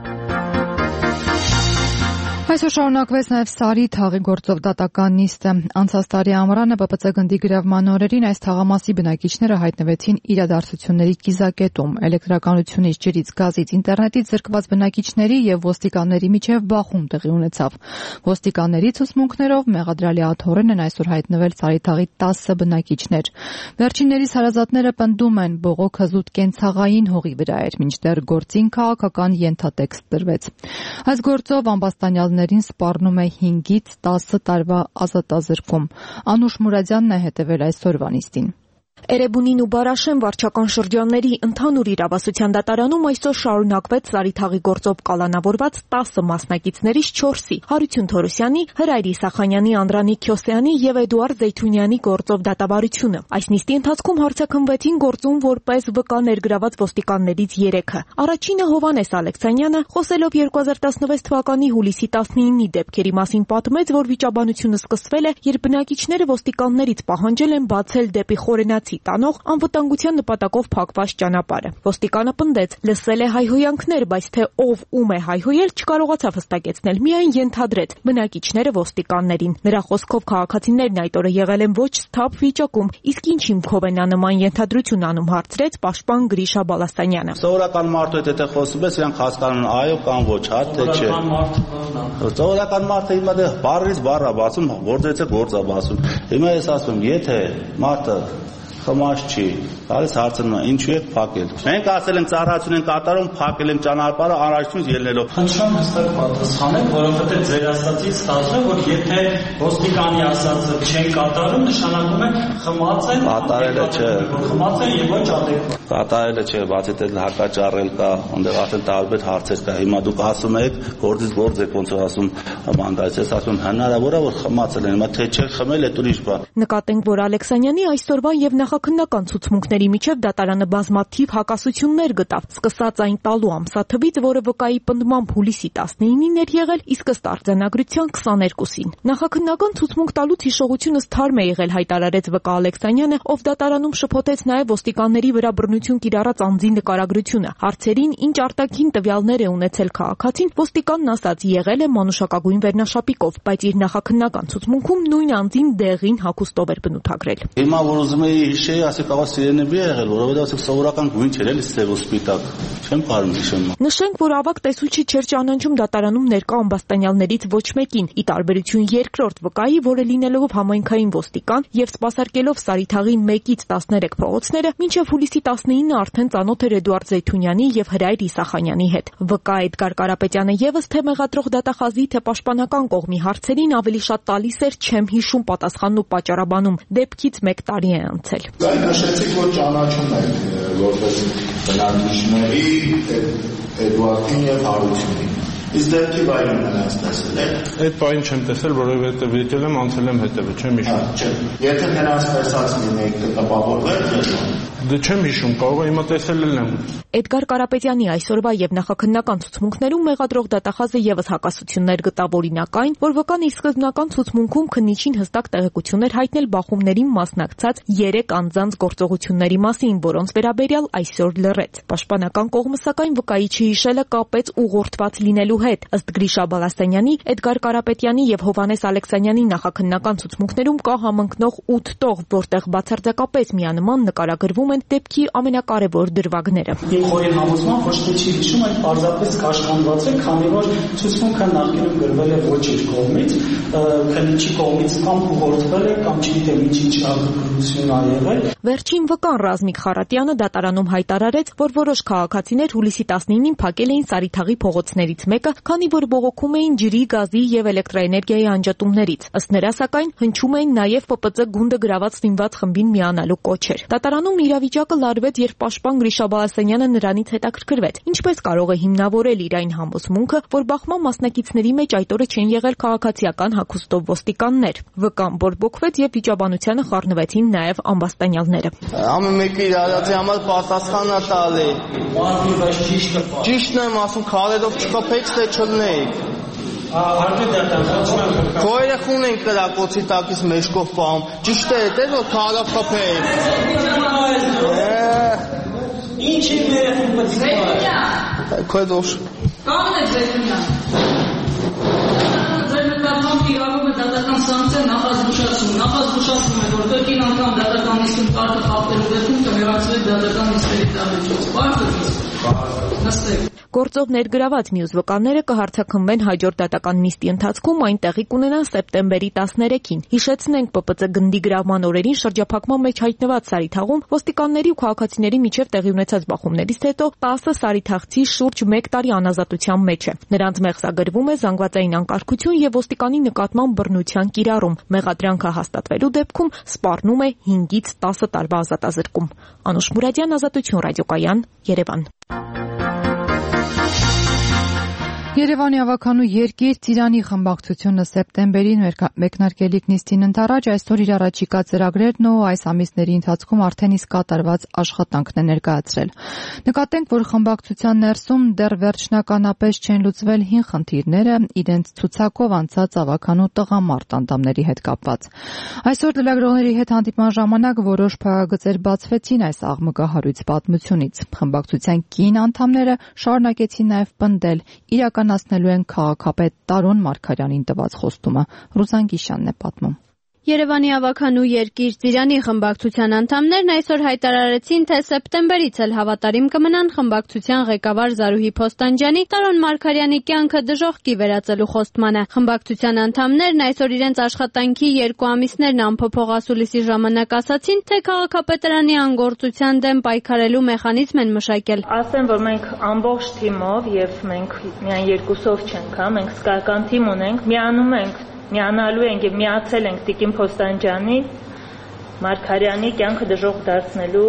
Այսօր շարունակվեց նաև Սարի թաղի գործով դատական նիստը։ Անցած տարի ամռանը ՊՊՑ գնդի գրավման օրերին այս թաղամասի բնակիչները հայտնվեցին իրադարձությունների կիզակետում։ Էլեկտրականությունից, ջրից, գազից, ինտերնետից զրկված բնակիչների եւ ոստիկանների միջև բախում տեղի ունեցավ։ Ոստիկանների ցուցմունքներով մեղադրյալի աթոռին են այսօր հայտնվել Սարի թաղի 10 բնակիչներ։ Վերջիններիս հարազատները պնդում են, բողոքը զուտ կենցաղային հողի վրա էր, մինչդեռ գործին քաղաքական ենթատեքստ տրվեց։ Այս գործով ամբաստանյալներին սպառնում է 5-ից 10 տարվա ազատազրկում։ Անուշ Մուրադյանն է հետևել այսօրվա նիստին։ Էրեբունին ու Բարաշեն վարչական շրջանների ընդհանուր իրավասության դատարանում այսօր շարունակվեց Զարիթաղի գործով կալանավորված 10 մասնակիցներից 4-ի՝ Հարություն Թորոսյանի, Հրայր Իսախանյանի, Անդրանիկ Քյոսյանի եւ Էդուարդ Զեյթունյանի գործով դատավարությունը։ Այս նիստի ընթացքում հարցաքննվեցին գործում որպես վկա ներգրաված ոստիկաններից 3-ը։ Առաջինը Հովհաննես Ալեքսանյանը, խոսելով 2016 թվականի հուլիսի 19-ի դեպքերի մասին, պատմեց, որ վիճաբանությունը սկսվել է, երբ բնակիչները ոստիկաններից պահանջել են բացել դեպի Խորենացի տանող անվտանգության նպատակով փակված ճանապարհը։ Ոստիկանը պնդեց, լսել է հայհոյանքներ, բայց թե ով ում է հայհոյել չկարողացավ հստակեցնել, միայն ենթադրեց բնակիչները ոստիկաններին։ Նրա խոսքով քաղաքացիներն այդ օրը եղել են ոչ սթափ վիճակում, իսկ ինչ հիմքով են նման ենթադրություն անում, հարցրեց պաշտպան Գրիշա Բալաստանյանը։ Սովորական մարդու հետ խոսում ես, իրանք հասկանում են այո կամ ոչ, հա թե չէ։ Սովորական մարդը հիմա դե բառից բառ է բացում, գործից է գործ է բացում։ Հիմա ես ասում, եթե մարդը խմած չի, գալիս հարցնում է, ինչու եք փակել։ Մենք ասել ենք ծառայություն են կատարում, փակել են ճանապարհը անհրաժեշտությունից ելնելով։ Խնդրում հստակ պատասխանեք, որովհետև ձեր ասածից ստացվում է, որ եթե ոստիկանի ասածը չեն կատարում, նշանակում է խմած են, կատարելը չէ, խմած են եւ ոչ adekvat։ Կատարելը չէ, բացի դեռ հակաճառել կա, այնտեղ ասել տարբեր հարցեր կա։ Հիմա դուք ասում եք, գործից գործ եք ոնց որ ասում, մանդայից ես ասում հնարավոր է որ խմացել են, հիմա թե չէ խմել է ուրիշ բան։ Նկատենք, որ Ալեքսանյանի այսօրվա եւ նախաքննական ցուցմունքների միջև դատարանը բազմաթիվ հակասություններ գտավ, սկսած այն տալու ամսաթվից, որը վկայի պնդմամբ հուլիսի 19-ին էր եղել, իսկ ըստ արձանագրության 22-ին։ Նախաքննական ցուցմունք տալուց հիշողությունս թարմ է եղել, հայտարարեց վկա Ալեքսանյանը, ով դատարանում շփոթեց նաեւ ոստիկանների վրա բռնություն կիրառած անձի նկարագրությունը։ Հարցերին, ինչ արտաքին տվյալներ է ունեցել քաղաքացին, ոստիկանն ասաց, եղել է մանուշակագույն վերնաշապիկով, բայց իր նախաքննական ցուցմունքում նույն անձին դեղին հագուստով էր բնութագրել։ Հիմա որ ուզում էի հիշեի, ասի կարող սիրենები է եղել, որովհետև ասեք սովորական գույն չէր էլի սև ու սպիտակ։ Չեմ կարող հիշեմ։ Նշենք, որ ավագ տեսուչի չէր ճանաչում դատարանում ներկա ամբաստանյալներից ոչ մեկին, ի տարբերություն երկրորդ վկայի, որը լինելով համայնքային ոստիկան եւ սպասարկելով Զարիթաղի 1-ից 13 փողոցները, մինչեւ հուլիսի 19-ը արդեն ծանոթ էր Էդուարդ Զեյթունյանի եւ Հրայր Իսախանյանի հետ։ Վկա Էդգար Կարապետյանը եւս թե մեղադրող դատախազի, թե պաշտպանական կողմի հարցերին ավելի շատ տալիս էր չեմ հիշում պատասխանն ու պատճառաբանում։ Դեպքից 1 տարի է անցել։ Նշեցիք, որ ճանաչում եք որպես բնակիչների Էդուարդին եւ Հարությունին։ Իսկ դեպքի բայում նրանց տեսել եք։ Այդ բային չեմ տեսել, որովհետև եկել եմ, անցել եմ հետևը, չեմ հիշում։ Եթե նրանց տեսած լինեիք, կտպավորվեք։ Դե չեմ հիշում, կարող է հիմա տեսել եմ։ Էդգար Կարապետյանի այսօրվա եւ նախաքննական ցուցմունքներում մեղադրող դատախազը եւս հակասություններ գտավ, օրինակ այն, որ վկան իր սկզբնական ցուցմունքում քննիչին հստակ տեղեկություններ հայտնել բախումներին մասնակցած 3 անձանց գործողությունների մասին, որոնց վերաբերյալ այսօր լռեց։ Պաշտպանական կողմը սակայն վկայի չհիշելը կապեց ուղղորդված լինելու հետ։ Ըստ Գրիշա Բալաստանյանի, Էդգար Կարապետյանի եւ Հովհաննես Ալեքսանյանի նախաքննական ցուցմունքներում կա համընկնող 8 տող, որտեղ բացարձակապես միանման նկարագրվում են դեպքի ամենակարևոր դրվագները։ Խորին համոզման ոչ թե չի հիշում, այլ պարզապես կաշկանդված է, քանի որ ցուցմունքը նախկինում գրվել է ոչ իր կողմից, քննիչի կողմից կամ ուղղորդվել է կամ չգիտեմ ինչ արտադրություն ա եղել։ Վերջին վկան Ռազմիկ Խարատյանը դատարանում հայտարարեց, որ որոշ քաղաքացիներ հուլիսի 19-ին փակել էին Զարիթաղի փողոցներից մեկը, քանի որ բողոքում էին ջրի, գազի եւ էլեկտրաէներգիայի անջատումներից։ Ըստ նրա սակայն հնչում էին նաեւ ՊՊԾ գունդը գրաված զինված խմբին միանալու կոչեր։ Դատարանում իրավիճակը լարվեց, երբ պաշտպան Գրիշա Բալաստանյանը նրանից հետաքրքրվեց, ինչպես կարող է հիմնավորել իր այն համոզմունքը, որ բախման մասնակիցների մեջ այդ օրը չեն եղել քաղաքացիական հագուստով ոստիկաններ։ Վկան բորբոքվեց եւ վիճաբանությանը խառնվեցին նաեւ ամբաստանյալները։ Ամեն մեկը իր արածի համար պատասխան է տալի։ Ճիշտն եմ ասում, քարերով չկապեք, թե չլնեիք։ Քո երեխուն ենք կրակոցի տակից մեջքով պահում։ Ճիշտ է, դե որ քարով կապեիք։ Ինչ է երեխուն պետք Քո դոշ։ Կանն է Զեյթունյան։ Ձեր նկատմամբ իրավունք է դատական սանկցիա նախազգուշացում է, որ կրկին անգամ դատական նիստում կարգը խախտելու դեպքում կմեռացվի դատական նիստերի դատաճոց։ Բարձր իսկ։ Նստեք։ Գործով ներգրաված մյուս վկաները կհարցաքննվեն հաջորդ դատական նիստի ընթացքում, այն տեղի կունենա սեպտեմբերի 13-ին։ Հիշեցնենք, ՊՊՑ գնդի գրավման օրերին շրջափակման մեջ հայտնված Սարիթաղում ոստիկանների ու քաղաքացիների միջև տեղի ունեցած բախումներից հետո 10 սարիթաղցի շուրջ 1 տարի անազատության մեջ է։ Նրանց մեղսագրվում է զանգվածային անկարգություն եւ ոստիկանի նկատմամբ բռնության կիրառում։ Մեղադրանքը հաստատվելու դեպքում սպառնում է 5-ից 10 տարվա ազատազրկում։ Անուշ Մուրադյան, Ազատություն ռադիոկայան, Երևան։ Երևանի ավականու երկիր Ծիրանի խմբակցությունը սեպտեմբերին մեկնարկելիք նիստին ընթരാճ այսօր իր առաջիկա ծրագրերն ու այս ամիսների ընթացքում արդեն իսկ կատարված աշխատանքն է ներկայացրել։ Նկատենք, որ խմբակցության ներսում դեռ վերջնականապես չեն լուծվել հին խնդիրները իրենց ցուցակով անցած ավականու տղամարդ անդամների հետ կապված։ Այսօր լրագրողների հետ հանդիպման ժամանակ որոշ փակագծեր բացվեցին այս աղմկահարույց պատմությունից։ Խմբակցության կին անդամները շարունակեցին նաև պնդել իրականացնելու են քաղաքապետ Տարոն Մարգարյանին տված խոստումը։ Ռուզան Գիշյանն է պատմում։ Երևանի ավականու երկիր Ծիրանի խմբակցության անդամներն այսօր հայտարարեցին, թե սեպտեմբերից էլ հավատարիմ կմնան խմբակցության ղեկավար Զարուհի Փոստանջյանի Տարոն Մարգարյանի կյանքը դժոխքի վերածելու խոստմանը։ Խմբակցության անդամներն այսօր իրենց աշխատանքի 2 ամիսներն անփոփոխ ասուլիսի ժամանակ ասացին, թե քաղաքապետարանի անգործության դեմ պայքարելու մեխանիզմ են մշակել։ Ասեմ, որ մենք ամբողջ թիմով եւ մենք միայն երկուսով չենք, մենք սկական թիմ ունենք, միանալու ենք եւ միացել ենք Տիկին Փոստանջյանի Մարգարյանի կյանքը դժոխք դարձնելու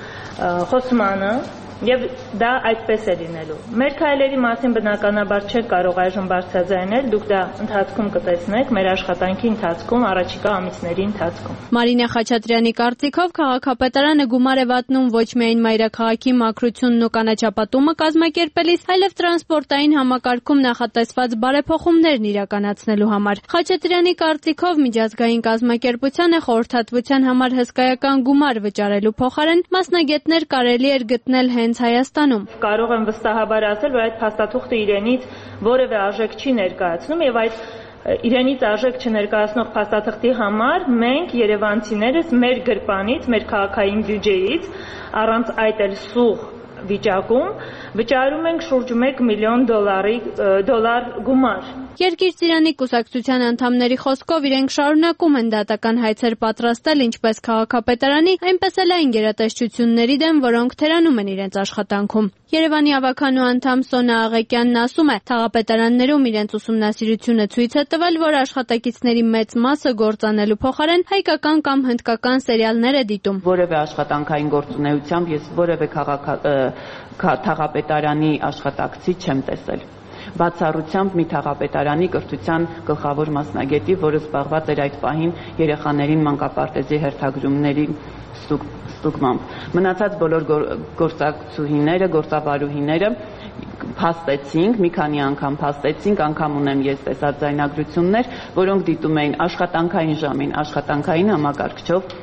խոստմանը եւ դա այդպես է լինելու։ Մեր քայլերի մասին բնականաբար չեք կարող այժմ բարձրաձայնել, դուք դա ընթացքում կտեսնեք մեր աշխատանքի ընթացքում, առաջիկա ամիսների ընթացքում։ Մարինե Խաչատրյանի կարծիքով քաղաքապետարանը գումար է վատնում ոչ միայն մայրաքաղաքի մաքրությունն ու կանաչապատումը կազմակերպելիս, այլև տրանսպորտային համակարգում նախատեսված բարեփոխումներն իրականացնելու համար։ Խաչատրյանի կարծիքով միջազգային կազմակերպությանը խորհրդատվության համար հսկայական գումար վճարելու փոխարեն մասնագետներ կարելի էր գտնել հենց Հայաստանում։ Կարող եմ վստահաբար ասել, որ այդ փաստաթուղթը իրենից որևէ արժեք չի ներկայացնում եւ այդ իրենից արժեք չներկայացնող փաստաթղթի համար մենք երևանցիներս մեր գրպանից, մեր քաղաքային բյուջեից առանց այդ էլ սուղ վիճակում վճարում ենք շուրջ $1 միլիոն գումար։ Երկիր Ծիրանի կուսակցության անդամների խոսքով իրենք շարունակում են դատական հայցեր պատրաստել ինչպես քաղաքապետարանի, այնպես էլ այն գերատեսչությունների դեմ, որոնք թերանում են իրենց աշխատանքում։ Երևանի ավականու անդամ Սոնա Աղեկյանն ասում է, թաղապետարաններում իրենց ուսումնասիրությունը ցույց է տվել, որ աշխատակիցների մեծ մասը գործանելու փոխարեն հայկական կամ հնդկական սերիալներ է դիտում։ Որևէ աշխատանքային գործունեությամբ ես որևէ թաղապետարանի աշխատակցի չեմ տեսել։ Բացառությամբ մի թաղապետարանի կրթության գլխավոր մասնագետի, որը զբաղված էր այդ պահին երեխաներին մանկապարտեզի հերթագրումների ստուգմամբ։ Մնացած բոլոր գործակցուհիները, գործավարուհիները փաստեցինք, մի քանի անգամ փաստեցինք, անգամ ունեմ ես տեսած ձայնագրություններ, որոնք դիտում էին աշխատանքային ժամին, աշխատանքային համակարգչով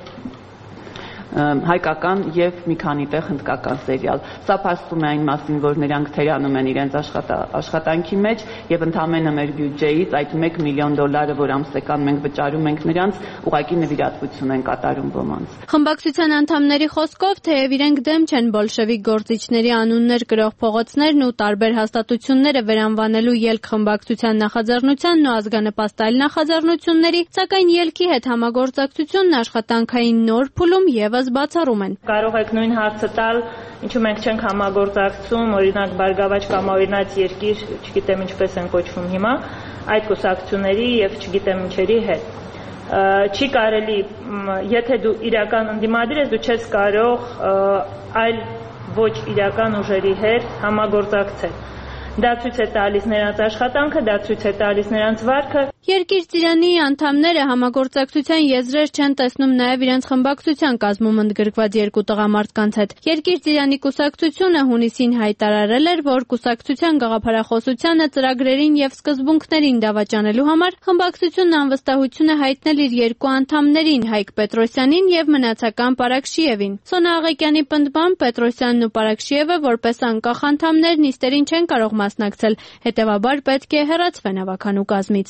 հայկական եւ մի քանի տեղ հնդկական սերիալ։ Սա փաստում է այն մասին, որ նրանք թերանում են իրենց աշխատանքի մեջ եւ ընդամենը մեր բյուջեից այդ $1 միլիոն, որ ամսական մենք վճարում ենք նրանց, ուղղակի նվիրատվություն են կատարում ոմանց։ Խմբակցության անդամների խոսքով, թեև իրենք դեմ չեն բոլշևիկ գործիչների անուններ կրող փողոցներն ու տարբեր հաստատությունները վերանվանելու ելք խմբակցության նախաձեռնությանն ու ազգանպաստ այլ նախաձեռնությունների, սակայն ելքի հետ համագործակցությունն աշխատանքային նոր փուլում եւս բացառում են։ Կարող եք նույն հարցը տալ, ինչու մենք չենք համագործակցում, օրինակ Բարգավաճ կամ օրինաց երկիր, չգիտեմ ինչպես են կոչվում հիմա, այդ կուսակցությունների եւ չգիտեմ ինչերի հետ։ Չի կարելի, եթե դու իրական ընդդիմադիր ես, դու չես կարող այլ ոչ իրական ուժերի հետ համագործակցել։ Դա ցույց է տալիս նրանց աշխատանքը, դա ցույց է տալիս նրանց վարքը։ Երկիր Ծիրանի անդամները համագործակցության եզրեր չեն տեսնում նաև իրենց խմբակցության կազմում ընդգրկված 2 տղամարդկանց հետ։ Երկիր Ծիրանի կուսակցությունը հունիսին հայտարարել էր, որ կուսակցության գաղափարախոսությանը, ծրագրերին եւ սկզբունքներին դավաճանելու համար խմբակցությունն անվստահություն է հայտնել իր 2 անդամներին՝ Հայկ Պետրոսյանին եւ մնացական Պարաքշիևին։ Սոնա Աղեկյանի պնդմամբ Պետրոսյանն ու Պարաքշիևը որպես անկախ անդամներ նիստերին չեն կարող մասնակցել, հետեւաբար պետք է հեռացվեն ավականու կազմից։ Երևանի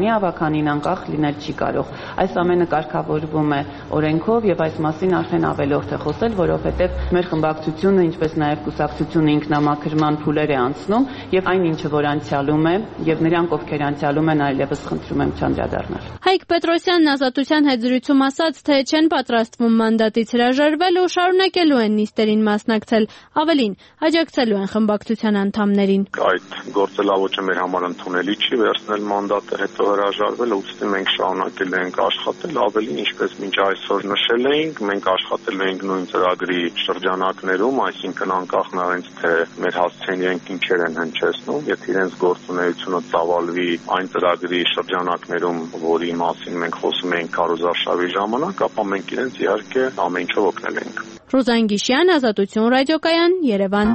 Երևանի ավականին անկախ լինել չի կարող։ Այս ամենը կարգավորվում է օրենքով եւ այս մասին արդեն ավելորդ է խոսել, որովհետեւ մեր խմբակցությունը, ինչպես նաեւ կուսակցությունը ինքնամաքրման փուլեր է անցնում եւ այն ինչը որ անցյալում է եւ նրանք ովքեր անցյալում են այլևս խնդրում եմ չանդրադառնալ։ Հայկ Պետրոսյանն Ազատության հետ զրույցում ասաց, թե չեն պատրաստվում մանդատից հրաժարվել ու շարունակելու են նիստերին մասնակցել, ավելին աջակցելու են խմբակցության անդամներին։ Այդ գործելավոճը մեր համար ընդունելի չի, վերցնել մանդատը հետո հրաժարվել, ուստի մենք շարունակել ենք աշխատել, ավելին ինչպես մինչ այսօր նշել էինք, մենք աշխատել ենք նույն ծրագրի շրջանակներում, այսինքն անկախ նրանից թե մեր հասցեն իրենք ինչեր են հնչեցնում, եթե իրենց գործունեությունը ծավալվի այն ծրագրի շրջանակներում, որի մասին մենք խոսում էինք քարոզարշավի ժամանակ, ապա մենք իրենց իհարկե ամեն ինչով օգնել ենք։ Ռոզան Գիշյան, Ազատություն ռադիոկայան, Երևան։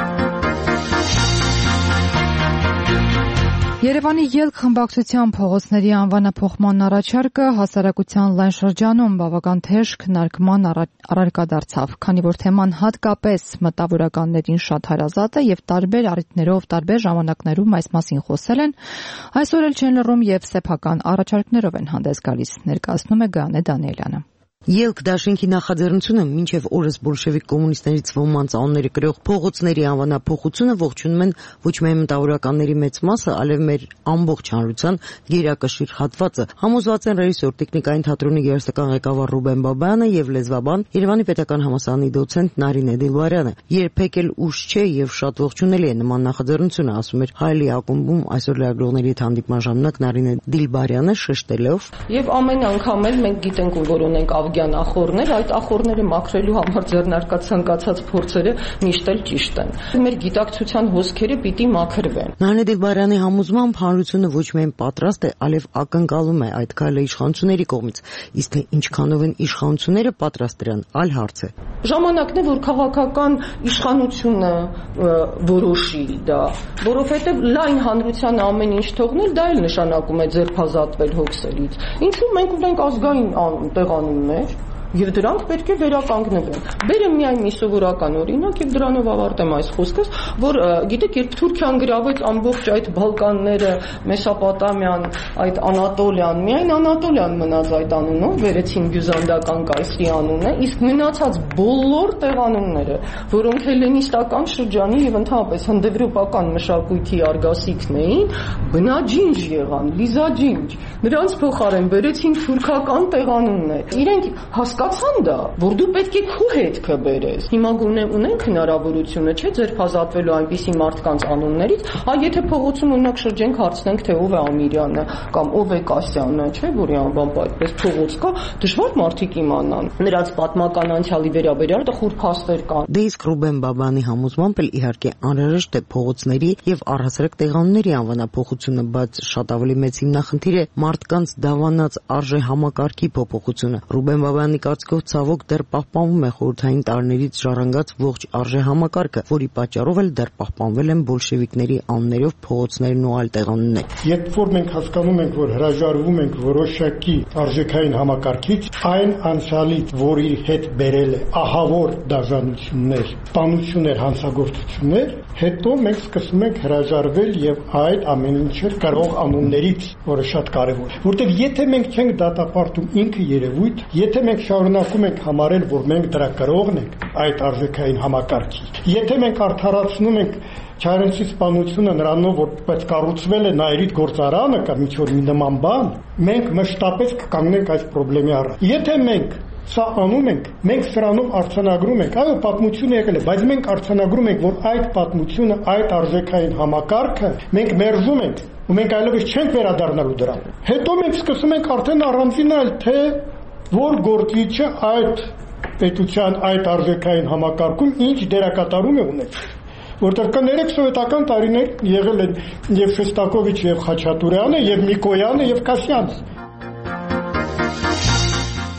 Երևանի ելք խմբակցության փողոցների անվանափոխման առաջարկը հասարակության լայն շրջանում բավական թեժ քննարկման առարկա դարձավ, քանի որ թեման հատկապես մտավորականներին շատ հարազատ է եւ տարբեր առիթներով տարբեր ժամանակներում այս մասին խոսել են, այսօր էլ չեն լռում եւ սեփական առաջարկներով են հանդես գալիս, ներկայացնում է Գանե Դանիելյանը։ Ելք դաշինքի նախաձեռնությունը մինչև օրս բոլշևիկ կոմունիստներից ոմանց անունները կրող փողոցների անվանափոխությունը ողջունում են ոչ միայն մտավորականների մեծ մասը, այլև մեր ամբողջ հանրության գերակշիռ հատվածը։ Համոզված են ռեժիսոր տեխնիկային թատրոնի գերստական ղեկավար Ռուբեն Բաբայանը եւ լեզվաբան Երևանի պետական համալսարանի դոցենտ Նարինե Դիլբարյանը։ Երբեք էլ ուշ չէ եւ շատ ողջունելի է նման նախաձեռնությունը, ասում էր Հայելի ակումբում այսօր լրագրողների հետ հանդիպման ժամանակ Նարինե Դիլբարյանը շեշտելով. Եվ ամեն անգամ էլ մենք գիտենք որ ունենք ախորներ, այդ ախորները մաքրելու համար ձեռնարկած ցանկացած փորձերը միշտ էլ ճիշտ են։ Մեր գիտակցության հոսքերը պիտի մաքրվեն։ Նարինե Դիլբարյանի համոզմամբ հանրությունը ոչ միայն պատրաստ է, այլև ակնկալում է այդ քայլը իշխանությունների կողմից, իսկ թե ինչքանով են իշխանությունները պատրաստ դրան, այլ հարց է։ Ժամանակն է, որ քաղաքական իշխանությունը որոշի դա, որովհետև լայն հանրության ամեն ինչ թողնել, դա էլ նշանակում է ձերբազատվել հոգսերից։ Ինչու մենք ունենք ազգային տեղանուններ եւ դրանք պետք է վերականգնվեն։ Բերեմ միայն մի սովորական օրինակ եւ դրանով ավարտեմ այս խոսքս, որ գիտեք, երբ Թուրքիան գրավեց ամբողջ այդ Բալկանները, Մեսոպոտամիան, այդ Անատոլիան, միայն Անատոլիան մնաց այդ անունով, վերեցին բյուզանդական կայսրի անունը, իսկ մնացած բոլոր տեղանունները, որոնք հելլենիստական շրջանի եւ ընդհանրապես հնդեվրոպական մշակույթի արգասիքն էին, բնաջինջ եղան, լիզաջինջ։ Նրանց փոխարեն վերեցին թուրքական տեղանուններ։ Իրենք հասկացան դա, որ դու պետք է քո հետքը բերես։ Հիմա ունենք հնարավորությունը, չէ՞, ձերբազատվելու այնպիսի մարդկանց անուններից, եթե փողոցում օրինակ շրջենք հարցնենք, թե ով է Ամիրյանը կամ ով է Կասյանը, չէ՞, որի անվամբ այդպես փողոց կա, դժվար մարդիկ իմանան։ Նրանց պատմական անցյալի վերաբերյալ տխուր փաստեր կան։ Դե իսկ Ռուբեն Բաբայանի համոզմամբ էլ իհարկե անհրաժեշտ է փողոցների եւ առհասարակ տեղանունների անվանափոխությունը, բայց շատ ավելի մեծ հիմնախնդիր է մարդկանց դավանած արժե համակարգի փոփոխությունը։ Ռուբեն Բաբայանի կարծիքով ցավոք դեռ պահպանվում է խորհրդային տարիներից ժառանգած ողջ արժե համակարգը, որի պատճառով էլ դեռ պահպանվել են բոլշևիկների անուններով փողոցներն ու այլ տեղանուններ։ Երբ որ մենք հասկանում ենք, որ հրաժարվում ենք որոշակի արժեքային համակարգից, այն անցյալից, որի հետ բերել է ահավոր դաժանություններ, տանություններ, հանցագործություններ, հետո մենք սկսում ենք հրաժարվել եւ այդ ամեն ինչը կարող անուններից, որը շատ կարեւոր է։ Որտեւ եթե մենք չենք դատապարտում ինքը երևույթ, եթե մենք շարունակում ենք համարել, որ մենք դրա կրողն ենք այդ արժեքային համակարգի, եթե մենք արդարացնում ենք Չարենցի սպանությունը նրանով, որ կառուցվել է Նայիրիդ գործարանը կամ ինչ-որ մի նման բան, մենք մշտապես կկանգնենք այս խնդրի առաջ։ Եթե մենք սա անում ենք, մենք սրանով արձանագրում ենք, այո, պատմությունը եկել է, բայց մենք արձանագրում ենք, որ այդ պատմությունը, այդ արժեքային համակարգը մենք մերժում ենք ու մենք այլևս չենք վերադառնալու դրան։ Հետո մենք սկսում ենք արդեն առանձինալ, թե որ գործիչը այդ պետության այդ արժեքային համակարգում ինչ դերակատարում է ունեցել։ Որտեղ կներեք սովետական տարիներ եղել են եւ Շոստակովիչ եւ Խաչատուրյանը եւ Միկոյանը եւ Կասյանը։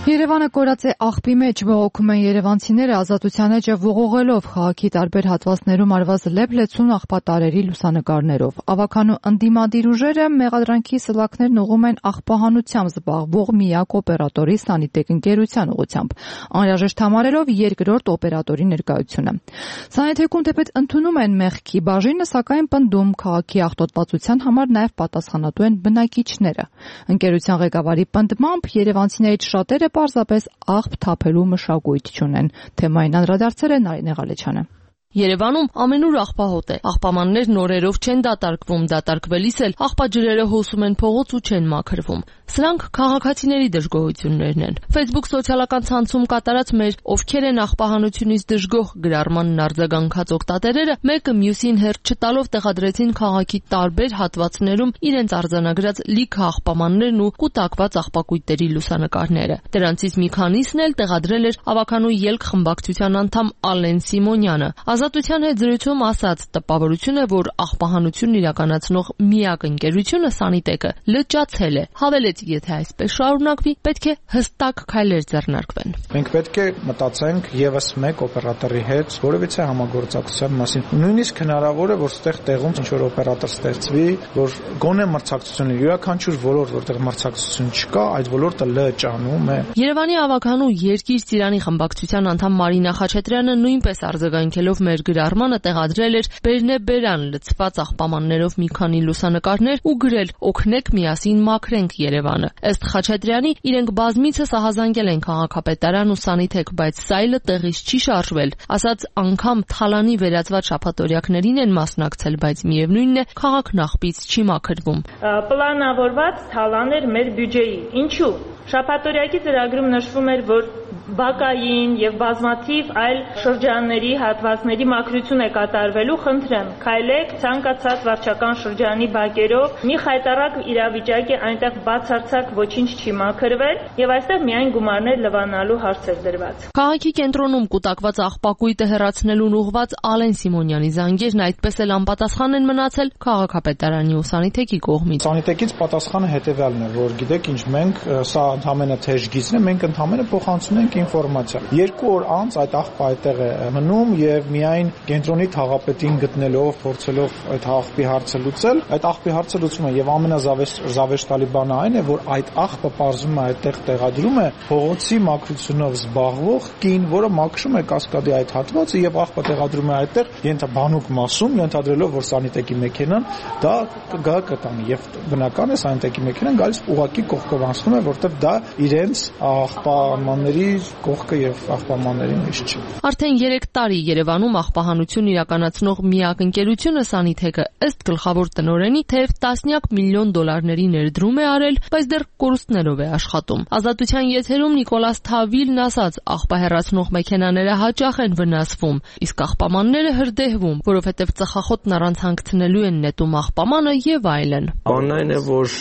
Երևանը կորած է աղբի մեջ, բողոքում են երևանցիները ազատության էջը ողողելով քաղաքի տարբեր հատվածներում արված լեփ-լեցուն աղբատարերի լուսանկարներով։ Ավագանու ընդդիմադիր ուժերը մեղադրանքի սլաքներն ուղղում են աղբահանությամբ զբաղվող միակ օպերատորի Սանիտեկ ընկերության ուղղությամբ, անհրաժեշտ համարելով երկրորդ օպերատորի ներկայությունը։ Սանիտեկում թեպետ ընդունում են մեղքի բաժինը, սակայն պնդում քաղաքի աղտոտվածության համար նաև պատասխանատու են բնակիչները։ Ընկերության ղեկավարի պնդմամբ երևանցիներից շատերը պարզապես աղբ թափելու մշակույթ չունեն։ Թեմային անդրադարձել է Նարինե Ղալեչյանը։ Երևանում ամենուր աղբահոտ է։ Աղբամաններն օրերով չեն դատարկվում, դատարկվելիս էլ աղբաջրերը հոսում են փողոց ու չեն մաքրվում։ Սրանք քաղաքացիների դժգոհություններն են։ Facebook սոցիալական ցանցում կատարած մեր «Ովքեր են աղբահանությունից դժգոհ» գրառմանն արձագանքած օգտատերերը մեկը մյուսին հերթ չտալով տեղադրեցին քաղաքի տարբեր հատվածներում իրենց արձանագրած լիքը աղբամաններն ու կուտակված աղբակույտերի լուսանկարները։ Դրանցից մի քանիսն էլ տեղադրել էր ավագանու ելք խմբակցության անդամ Ալեն Սիմոնյանը։ Ազատության հետ զրույցում ասաց, տպավորություն է, որ աղբահանությունն իրականացնող միակ ընկերությունը Սանիտեկը լճացել է։ Հավելեց, եթե այսպես շարունակվի, պետք է հստակ քայլեր ձեռնարկվեն։ Մենք պետք է մտածենք եւս մեկ օպերատորի հետ որևիցե համագործակցության մասին։ Նույնիսկ հնարավոր է, որ ստեղ տեղում ինչ-որ օպերատոր ստեղծվի, որ գոնե մրցակցություն լինի։ Յուրաքանչյուր ոլորտ, որտեղ մրցակցություն չկա, այդ ոլորտը լճանում է։ Երևանի ավագանու Երկիր Ծիրանի խմբակցության անդամ Մարինա Խաչատրյանը նույնպես արձագանքելով մեր գրառմանը տեղադրել էր բերնեբերան լցված աղբամաններով մի քանի լուսանկարներ ու գրել «Օգնեք միասին մաքրենք Երևանը»։ Ըստ Խաչատրյանի, իրենք բազմիցս ահազանգել են քաղաքապետարան ու Սանիտեկ, բայց սայլը տեղից չի շարժվել։ Ասաց, անգամ թալանի վերածված շաբաթօրյակներին են մասնակցել, բայց միևնույնն է, քաղաքն աղբից չի մաքրվում։ Պլանավորված թալան էր մեր բյուջեի։ Ինչու՞։ Շաբաթօրյակի ծրագրում նշվում էր, որ բակային եւ բազմաթիվ այլ շրջանների հատվածների մաքրություն է կատարվելու, խնդրեմ, քայլեք ցանկացած վարչական շրջանի բակերով, մի խայտարակ իրավիճակ է, այնտեղ բացարձակ ոչինչ չի մաքրվել եւ այստեղ միայն գումարներ լվանալու հարց էր դրված։ Քաղաքի կենտրոնում կուտակված աղբակույտը հեռացնելուն ուղղված Ալեն Սիմոնյանի զանգերն այդպես էլ անպատասխան են մնացել քաղաքապետարանի ու Սանիտեկի կողմից։ Սանիտեկից պատասխանը հետեւյալն է, որ գիտեք ինչ, մենք սա ընդհանրապես թեժ գիծն է, մենք ընդհանրապես փոխանցում ենք ինֆորմացիա։ 2 օր անց այդ աղբը այդտեղ է մնում եւ միայն կենտրոնի թաղապետին գտնելով, փորձելով այդ աղբի հարցը լուծել, այդ աղբի հարցը լուծում է եւ ամենազավեշտալի բանը այն է, որ այդ աղբը պարզվում է այդտեղ տեղադրում է փողոցի մաքրությունով զբաղվող կին, որը մաքրում է կասկադի այդ հատվածը եւ աղբը տեղադրում է այդտեղ բանուկ մասում, ենթադրելով, որ Սանիտեկի մեքենան դա կգա կտանի եւ բնական է Սանիտեկի մեքենան գալիս ուղակի կողքով անցնում է, որտեղ դա իրենց աղբամանների կողքը եւ աղբամանների մեջ չի։ Արդեն 3 տարի Երևանում աղբահանություն իրականացնող միակ ընկերությունը Սանիտեկը ըստ գլխավոր տնօրենի թեև տասնյակ միլիոն դոլարների ներդրում է արել, բայց դեռ կորուստներով է աշխատում։ Ազատության եթերում Նիկոլաս Թավիլն ասաց, աղբահեռացնող մեքենաները հաճախ են վնասվում, իսկ աղբամանները հրդեհվում, որովհետև ծխախոտն առանց հանգցնելու են նետում աղբամանը եւ այլն։ Բանն այն է, որ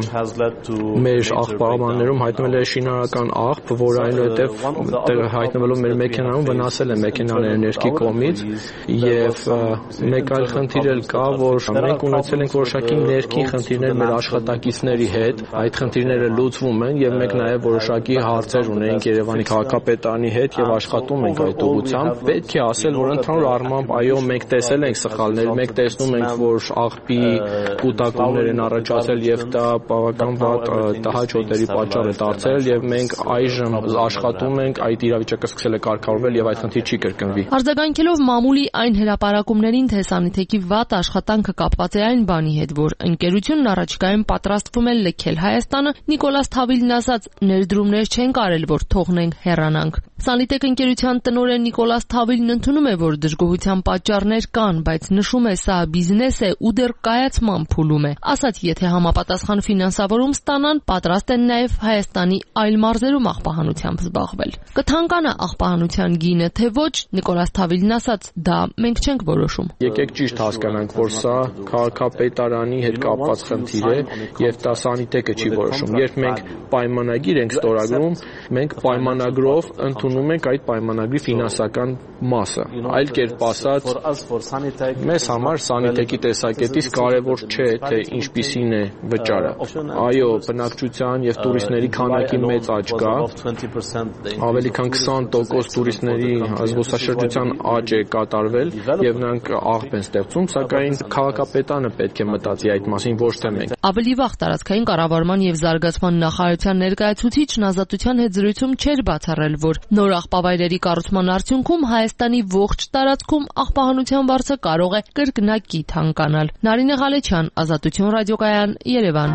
մեր աղբամաններում հայտնվել է շինարարական աղբ, որը այնուհետև հայտնվելով մեր մեքենայում վնասել է մեքենաները ներքի կողմից եւ մեկ այլ խնդիր էլ կա, որ մենք ունեցել ենք որոշակի ներքին խնդիրներ մեր աշխատակիցների հետ, այդ խնդիրները լուծվում են եւ մենք նաեւ որոշակի հարցեր ունենք Երևանի քաղաքապետարանի հետ եւ աշխատում ենք այդ ուղղությամբ։ Պետք է ասել, որ ընդհանուր առմամբ այո, մենք տեսել ենք սխալներ, մենք տեսնում ենք, որ աղբի կուտակումներ են առաջացել եւ դա բավական վատ տհաճ հոտերի պատճառ է դարձել եւ մենք այժմ աշխատում ենք, այդ իրավիճակը սկսել է կարգավորվել եւ այդ խնդիր չի կրկնվի։ Արձագանքելով մամուլի այն հրապարակումներին, թե Սանիտեկի վատ աշխատանքը կապված է այն բանի հետ, որ ընկերությունն առաջիկայում պատրաստվում է լքել Հայաստանը, Նիկոլաս Թավիլն ասաց, ներդրումներ չեն կարել, որ թողնենք հեռանանք։ Սանիտեկ ընկերության տնօրեն Նիկոլաս Թավիլն ընդունում է, որ դժգոհության պատճառներ կան, բայց նշում է, սա բիզնես է ու դեռ կայացման փուլում է։ Ասաց, եթե համապատասխան ֆինանսավորում ստանան, պատրաստ են նաև Հայաստանի այլ մարզերում աղբահանությամբ զբաղվել։ զբաղվել։ Կթանկանա աղբահանության գինը, թե ոչ, Նիկոլաս Թավիլն ասաց, դա մենք չենք որոշում։ Եկեք ճիշտ հասկանանք, որ սա քաղաքապետարանի հետ կապված խնդիր է եւ դա սանիտեկը չի որոշում։ Երբ մենք պայմանագիր ենք ստորագրում, մենք պայմանագրով ընդունում ենք այդ պայմանագրի ֆինանսական մասը։ Այլ կերպ ասած, մեզ համար սանիտեկի տեսակետից կարևոր չէ, թե ինչպիսին է վճարը։ Այո, բնակչության եւ տուրիստների քանակի մեծ աճ կա։ Ավելի քան 20% տուրիստների զբոսաշրջության աճ է կատարվել եւ նրանք աղբ են ստեղծում, սակայն քաղաքապետարանը պետք է մտածի այդ մասին, ոչ թե մենք։ Ավելի վաղ տարածքային կառավարման եւ զարգացման նախարարության ներկայացուցիչն Ազատության հետ զրույցում չէր բացառել, որ նոր աղբավայրերի կառուցման արդյունքում Հայաստանի ողջ տարածքում աղբահանության վարձը կարող է կրկնակի թանկանալ։ Նարինե Ղալեչյան, Ազատություն ռադիոկայան, Երևան։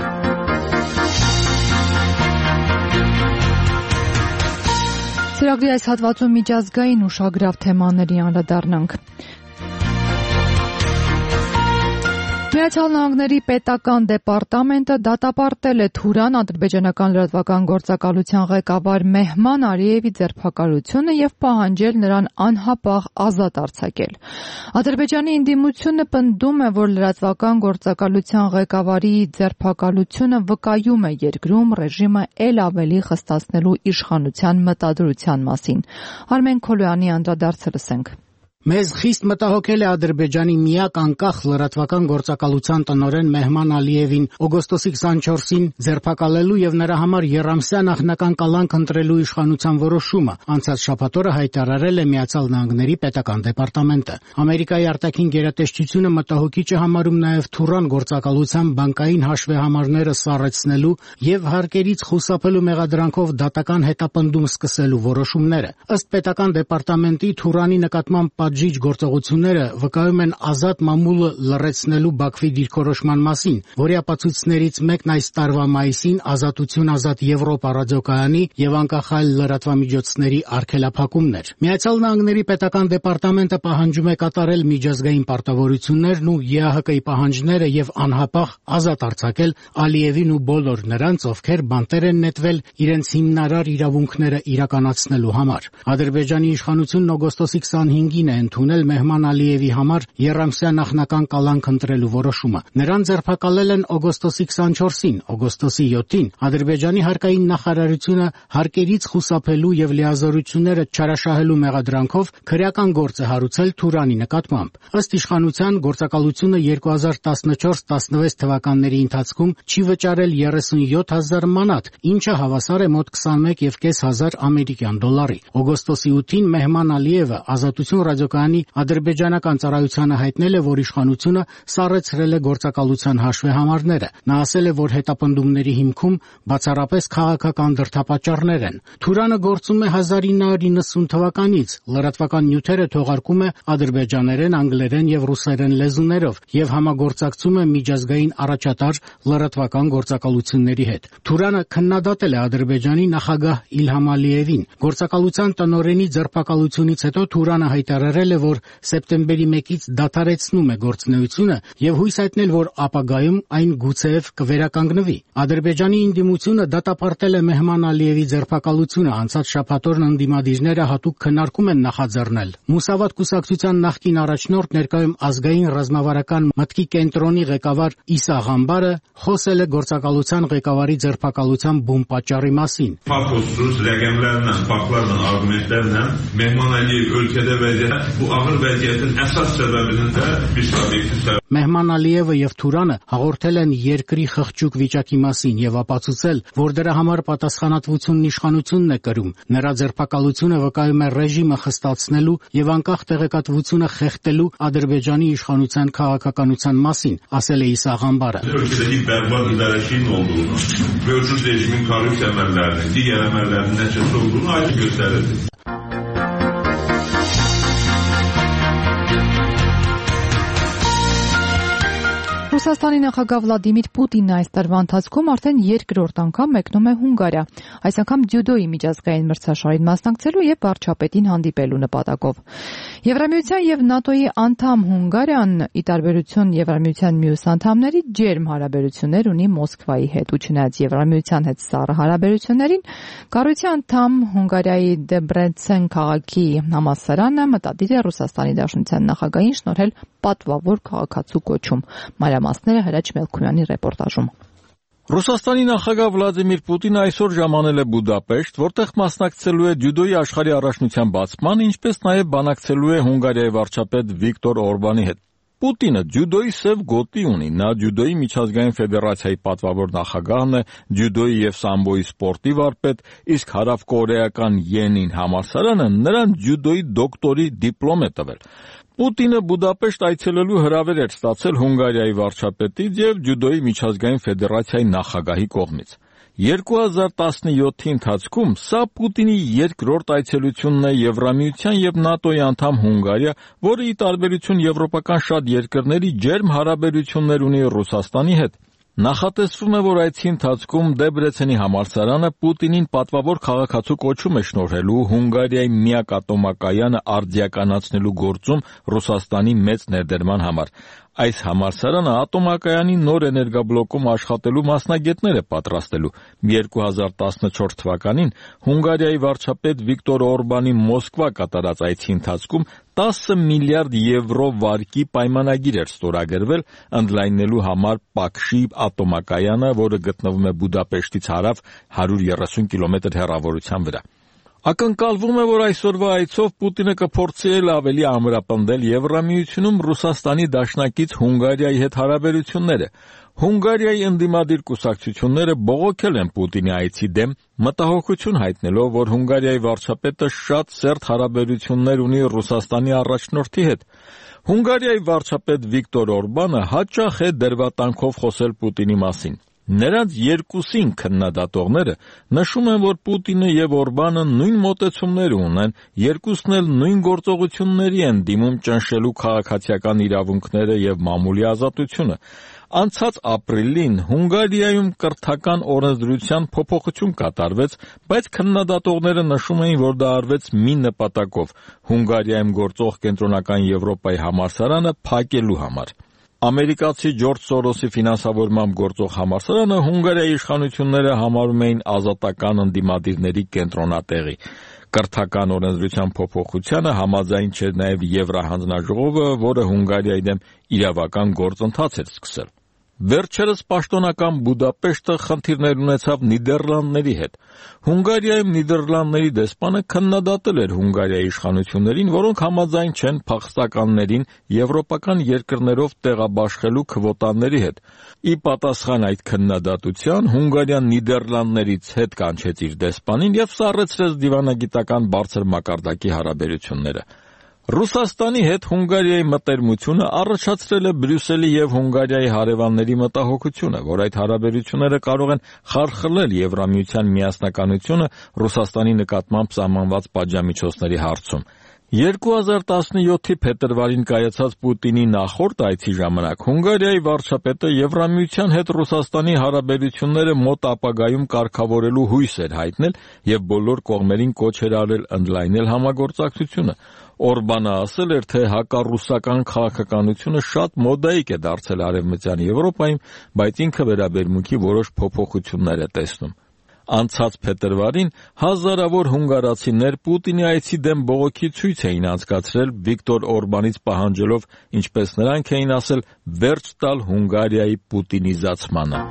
Ծրագրի այս հատվածում միջազգային ուշագրավ թեմաների անդրադառնանք։ Միացյալ Նահանգների պետական դեպարտամենտը դատապարտել է Թուրան ադրբեջանական լրատվական գործակալության ղեկավար Մեհման Ալիևի ձերբակալությունը եւ պահանջել նրան անհապաղ ազատ արձակել։ Ադրբեջանի ընդդիմությունը պնդում է, որ լրատվական գործակալության ղեկավարի ձերբակալությունը վկայում է երկրում ռեժիմը ել ավելի խստացնելու իշխանության մտադրության մասին։ Արմեն Քոլոյանի անդրադարձը լսենք։ Մեզ խիստ մտահոգել է Ադրբեջանի միակ անկախ լրատվական գործակալության տնօրեն Մեհման Ալիևին օգոստոսի 24-ին ձերբակալելու եւ նրա համար երամսյա նախնական կալանք ընտրելու իշխանության որոշումը անցած շաբաթօրը հայտարարել է Միացյալ Նահանգների պետական դեպարտամենտը։ Ամերիկայի արտաքին գերատեսչությունը մտահոգիչ է համարում նաեւ Թուրան գործակալության բանկային հաշվեհամարները սառեցնելու եւ հարկերից խուսափելու մեղադրանքով դատական հետապնդում սկսելու որոշումները։ Ըստ պետական դեպարտամենտի Թուրանի նկատմամբ Ջիջ գործողությունները վկայում են ազատ մամուլը լռեցնելու Բաքվի դիրքորոշման մասին, որի ապացույցներից մեկն այս տարվա մայիսին Ազատություն ազատ Եվրոպա ռադիոկայանի եւ անկախ այլ լրատվամիջոցների արգելափակումն էր։ Միացյալ Նահանգների պետական դեպարտամենտը պահանջում է կատարել միջազգային պարտավորություններն ու ԵԱՀԿ-ի պահանջները եւ անհապաղ ազատ արձակել Ալիևին ու բոլոր նրանց, ովքեր բանտեր են նետվել իրենց հիմնարար իրավունքները իրականացնելու համար։ Ադրբեջանի իշխանությունն օգոստոսի 25-ին է ընդունել Մեհման Ալիևի համար երամսյա նախնական կալանք ընտրելու որոշումը։ Նրան ձերբակալել են օգոստոսի 24-ին, օգոստոսի 7-ին Ադրբեջանի հարկային նախարարությունը հարկերից խուսափելու եւ լիազորությունները չարաշահելու մեղադրանքով քրեական գործ է հարուցել Թուրանի նկատմամբ։ Ըստ իշխանության գործակալությունը 2014-16 թվականների ընթացքում չի վճարել 37,000 մանատ, ինչը հավասար է մոտ 21,500 ամերիկյան դոլարի։ Օգոստոսի 8-ին Մեհման Ալիևը Ազատություն ռադիոկայանի ադրբեջանական ծառայությանը հայտնել է, որ իշխանությունը սառեցրել է գործակալության հաշվեհամարները։ Նա ասել է, որ հետապնդումների հիմքում բացառապես քաղաքական դրդապատճառներ են։ Թուրանը գործում է 1990 թվականից, լրատվական նյութերը թողարկում է ադրբեջաներեն, անգլերեն եւ ռուսերեն լեզուներով եւ համագործակցում է միջազգային առաջատար լրատվական գործակալությունների հետ։ Թուրանը քննադատել է Ադրբեջանի նախագահ Իլհամ Ալիևին։ Գործակալության տնօրենի ձերբակալությունից հետո Թուրանը հայտարարել է, որ սեպտեմբերի 1-ից դադարեցնում է գործունեությունը եւ հույս հայտնել, որ ապագայում այն գուցեև կվերականգնվի։ Ադրբեջանի ընդդիմությունը դատապարտել է Մեհման Ալիևի ձերբակալությունը, անցած շաբաթօրն ընդդիմադիրները հատուկ քննարկում են նախաձեռնել։ Մուսավատ կուսակցության նախկին առաջնորդ ներկայում ազգային ռազմավարական մտքի կենտրոնի ղեկավար Իսա Ղամբարը խոսել է գործակալության ղեկավարի ձերբակալության բուն պատճառի մասին։ Փակոսuz rəqəmlərlə, faktlarla, arqumentlərlə Մեհման Ալիև ölkədə vəziyyət bu ağır vəziyyətin əsas səbəbinin də bir subyektiv səbəb Մեհման Ալիևը եւ Թուրանը հաղորդել են երկրի խղճուկ վիճակի մասին եւ ապացուցել, որ դրա համար պատասխանատվությունն իշխանությունն է կրում։ Նրա ձերբակալությունը վկայում է ռեժիմը խստացնելու եւ անկախ տեղեկատվությունը խեղդելու Ադրբեջանի իշխանության քաղաքականության մասին, ասել է Իսա Ղամբարը։ Ölkədəki bərbad idarəçiliyin olduğunu, mövcud rejimin korrupsiya əməllərinin, digər əməllərinin nəticəsi olduğunu aydın göstərirdi. Ռուսաստանի նախագահ Վլադիմիր Պուտինն այս տարվա ընթացքում արդեն երկրորդ անգամ մեկնում է Հունգարիա, այս անգամ ձյուդոյի միջազգային մրցաշարին մասնակցելու եւ վարչապետին հանդիպելու նպատակով։ Եվրամիության եւ ՆԱՏՕ-ի անդամ Հունգարիան, ի տարբերություն Եվրամիության մյուս անդամների, ջերմ հարաբերություններ ունի Մոսկվայի հետ, ու չնայած Եվրամիության հետ սառը հարաբերություններին, կառույցի անդամ Հունգարիայի Դեբրեցեն քաղաքի համալսարանը մտադիր է Ռուսաստանի Դաշնության նախագահին շնորհել պատվավոր քաղաքացու կոչում։ Մանրամասները Հրաչ Մելքոյանի ռեպորտաժում։ Ռուսաստանի նախագահ Վլադիմիր Պուտինը այսօր ժամանել է Բուդապեշտ, որտեղ մասնակցելու է ձյուդոյի աշխարհի առաջնության բացմանը, ինչպես նաև բանակցելու է Հունգարիայի վարչապետ Վիկտոր Օրբանի հետ։ Պուտինը ձյուդոյի սև գոտի ունի, նա ձյուդոյի միջազգային ֆեդերացիայի պատվավոր նախագահն է, ձյուդոյի եւ սամբոյի սպորտի վարպետ, իսկ հարավկորեական Յենին համալսարանը նրան ձյուդոյի դոկտորի դիպլոմ է տվել։ Պուտինը Բուդապեշտ այցելելու հրավեր էր ստացել Հունգարիայի վարչապետից եւ ձյուդոյի միջազգային ֆեդերացիայի նախագահի կողմից։ 2017-ի ընթացքում սա Պուտինի երկրորդ այցելությունն է Եվրամիության եւ ՆԱՏՕ-ի անդամ Հունգարիա, որը ի տարբերություն եվրոպական շատ երկրների ջերմ հարաբերություններ ունի Ռուսաստանի հետ։ Նախատեսվում է, որ այցի ընթացքում Դեբրեցենի համալսարանը Պուտինին պատվավոր քաղաքացու կոչում է շնորհելու Հունգարիայի միակ ատոմակայանը արդիականացնելու գործում Ռուսաստանի մեծ ներդրման համար։ Այս համալսարանը ատոմակայանի նոր էներգաբլոկում աշխատելու մասնագետներ է պատրաստելու։ 2014 թվականին Հունգարիայի վարչապետ Վիկտոր Օրբանի Մոսկվա կատարած այցի ընթացքում 10 միլիարդ եվրո վարկի պայմանագիր էր ստորագրվել ընդլայնելու համար Պաքշի ատոմակայանը, որը գտնվում է Բուդապեշտից հարավ 130 կիլոմետր հեռավորության վրա։ Ակնկալվում է, որ այսօրվա այցով Պուտինը կփորձի ավելի ամրապնդել Եվրամիությունում Ռուսաստանի դաշնակից Հունգարիայի հետ հարաբերությունները։ Հունգարիայի ընդդիմադիր կուսակցությունները բողոքել են Պուտինի այցի դեմ, մտահոգություն հայտնելով, որ Հունգարիայի վարչապետը շատ սերտ հարաբերություններ ունի Ռուսաստանի առաջնորդի հետ։ Հունգարիայի վարչապետ Վիկտոր Օրբանը հաճախ է դրվատանքով խոսել Պուտինի մասին։ Նրանց երկուսին քննադատողները նշում են, որ Պուտինը եւ Օրբանը նույն մոտեցումներ ունեն, երկուսն էլ նույն գործողությունների են դիմում ճնշելու քաղաքացիական իրավունքները եւ մամուլի ազատությունը։ Անցած ապրիլին Հունգարիայում կրթական օրենսդրության փոփոխություն կատարվեց, բայց քննադատողները նշում էին, որ դա արվեց մի նպատակով՝ Հունգարիայում գործող Կենտրոնական Եվրոպայի համալսարանը փակելու համար։ Ամերիկացի Ջորջ Սորոսի ֆինանսավորմամբ գործող համալսարանը Հունգարիայի իշխանությունները համարում էին ազատական ընդդիմադիրների կենտրոնատեղի։ Կրթական օրենսդրության փոփոխությանը համաձայն չէր նաև Եվրահանձնաժողովը, որը Հունգարիայի դեմ իրավական գործընթաց էր սկսել։ Վերջերս պաշտոնական Բուդապեշտը խնդիրներ ունեցավ Նիդերլանդների հետ։ Հունգարիայում Նիդերլանդների դեսպանը քննադատել էր Հունգարիայի իշխանություններին, որոնք համաձայն չեն փախստականներին եվրոպական երկրներով տեղաբաշխելու քվոտաների հետ։ Ի պատասխան այդ քննադատության Հունգարիան Նիդերլանդներից հետ կանչեց իր դեսպանին եւ սառեցրեց դիվանագիտական բարձր մակարդակի հարաբերությունները։ Ռուսաստանի հետ Հունգարիայի մտերմությունը առաջացրել է Բրյուսելի եւ Հունգարիայի հարևանների մտահոգությունը, որ այդ հարաբերությունները կարող են խարխլել Եվրամիության միասնականությունը Ռուսաստանի նկատմամբ սահմանված պատժամիջոցների հարցում։ 2017-ի փետրվարին կայացած Պուտինի նախորդ այցի ժամանակ Հունգարիայի վարչապետը Եվրամիության հետ Ռուսաստանի հարաբերությունները մոտ ապագայում կարգավորելու հույս էր հայտնել եւ բոլոր կողմերին կոչ էր արել ընդլայնել համագործակցությունը։ Օրբանը ասել էր, թե հակառուսական քաղաքականությունը շատ մոդայիկ է դարձել Արևմտյան Եվրոպայում, բայց ինքը վերաբերմունքի որոշ փոփոխություններ է տեսնում։ Անցած փետրվարին հազարավոր հունգարացիներ Պուտինի այցի դեմ բողոքի ցույց էին անցկացրել Վիկտոր Օրբանից պահանջելով, ինչպես նրանք էին ասել, վերջ տալ Հունգարիայի պուտինիզացմանը։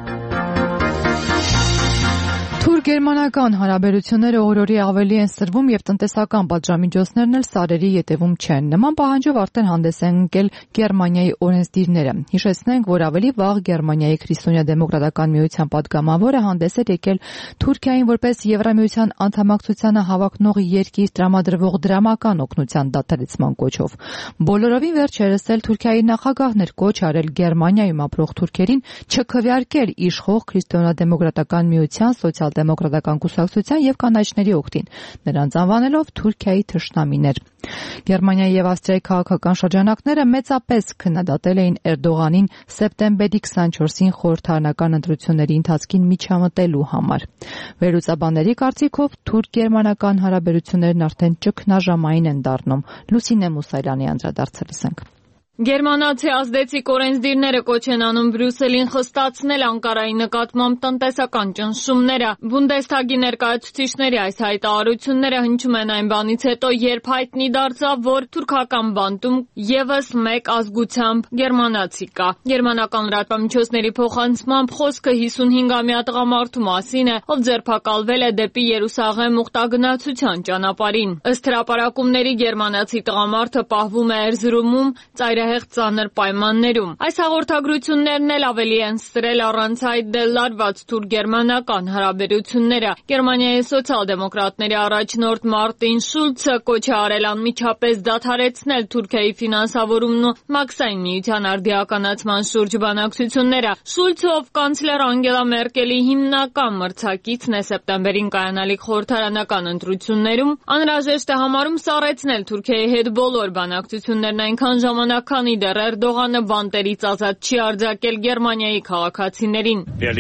Թուրք-գերմանական հարաբերությունները օրորի ավելի են սրվում եւ տնտեսական պատժամիջոցներն էլ սարերի ետևում չեն։ Նման պահանջով արդեն հանդես են եկել Գերմանիայի օրենսդիրները։ Հիշեցնենք, որ ավելի վաղ Գերմանիայի քրիստոնյա-դեմոկրատական միության падգամավորը հանդես էր եկել Թուրքիային որպես Եվրամիության անդամակցությանը հավակնող երկիր տրամադրվող դրամական օգնության դադարեցման կոչով։ Բոլորովին վերջերս էլ Թուրքիայի նախագահն էր կոչ արել Գերմանիայում ապրող թուրքերին չքվեարկել իշխող քրիստոնյա-դեմոկրատական միության սոցիալ դեմոկրատական կուսակցության եւ կանայչների օգտին, նրանց անվանելով Թուրքիայի թշնամիներ։ Գերմանիայի եւ Ավստրիայի քաղաքական շրջանակները մեծապես քննադատել էին Էրդողանին սեպտեմբերի 24-ին խորհրդարանական ընտրությունների ընթացքին միջամտելու համար։ Վերլուծաբանների կարծիքով թուրք-գերմանական հարաբերություններն արդեն ճգնաժամային են դառնում։ Լուսինե Մուսայելյանի անդրադարձը լսենք։ Գերմանացի ազդեցիկ օրենսդիրները կոչ են անում Բրյուսելին խստացնել Անկարայի նկատմամբ տնտեսական ճնշումները։ Բունդեսթագի ներկայացուցիչների այս հայտարարությունները հնչում են այն բանից հետո, երբ հայտնի դարձավ, որ թուրքական բանտում եւս մեկ ազգությամբ գերմանացի կա։ Գերմանական լրատվամիջոցների փոխանցմամբ խոսքը 55-ամյա տղամարդու մասին է, ով ձերբակալվել է դեպի Երուսաղեմ ուխտագնացության ճանապարհին։ Ըստ հրապարակումների գերմանացի տղամարդը պահվում է Էրզրումում ծայրահեղ ծանր պայմաններում։ Այս հաղորդագրություններն էլ ավելի են սրել առանց այդ դելարված թուրք-գերմանական հարաբերությունները։ Գերմանիայի սոցիալ-դեմոկրատների առաջնորդ Մարտին Շուլցը կոչ է արել անմիջապես դադարեցնել Թուրքիայի ֆինանսավորումն ու մաքսային միության արդիականացման շուրջ բանակցությունները։ Շուլցը, ով կանցլեր Անգելա Մերկելի հիմնական մրցակիցն է սեպտեմբերին կայանալիք խորհրդարանական ընտրություններում, անհրաժեշտ է համարում սառեցնել Թուրքիայի հետ բոլոր բանակցություններն այնքան ժամանակ, քանի դեռ Էրդողանը բանտերից ազատ չի արձակել Գերմանիայի քաղաքացիներին։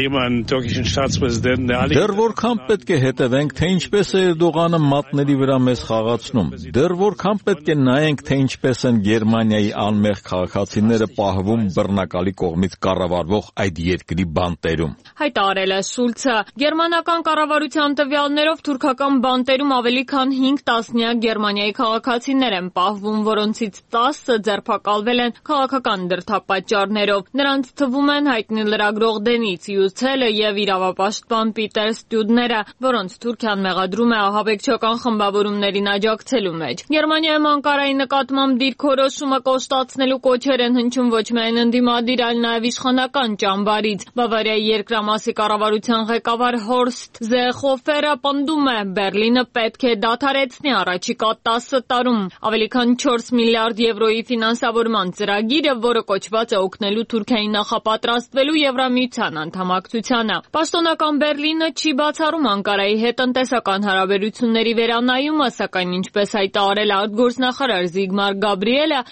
Դեռ որքան պետք է հետևենք, թե ինչպես է Էրդողանը մատների վրա մեզ խաղացնում։ Դեռ որքան պետք է նայենք, թե ինչպես են Գերմանիայի անմեղ քաղաքացիները պահվում բռնակալի կողմից կառավարվող այդ երկրի բանտերում։ Հայտարարել է Շուլցը։ Գերմանական կառավարության տվյալներով թուրքական բանտերում ավելի քան 5 տասնյակ Գերմանիայի քաղաքացիներ են պահվում, որոնցից 10-ը ձերբակալվել են քաղաքական դրդապատճառներով։ Նրանց թվում են հայտնի լրագրող Դենից Յուցելը եւ իրավապաշտպան Պիտեր Ստյուդները, որոնց Թուրքիան մեղադրում է ահաբեկչական խմբավորումներին աջակցելու մեջ։ Գերմանիայում Անկարայի նկատմամբ դիրքորոշումը կոշտացնելու կոչեր են հնչում ոչ միայն ընդդիմադիր, այլ նաեւ իշխանական ճամբարից։ Բավարիայի երկրամասի կառավարության ղեկավար Հորստ Զեխոֆերը պնդում է, Բերլինը պետք է դադարեցնի առաջիկա 10 տարում ավելի քան 4 միլիարդ եվրոյի ֆինանսավորման ծրագիրը, որը կոչված է օգնելու Թուրքիայի նախապատրաստվելու Եվրամիության անդամակցությանը։ Պաշտոնական Բերլինը չի բացառում Անկարայի հետ տնտեսական հարաբերությունների վերանայումը, սակայն ինչպես հայտարարել է արտգործնախարար Զիգմար Գաբրիելը,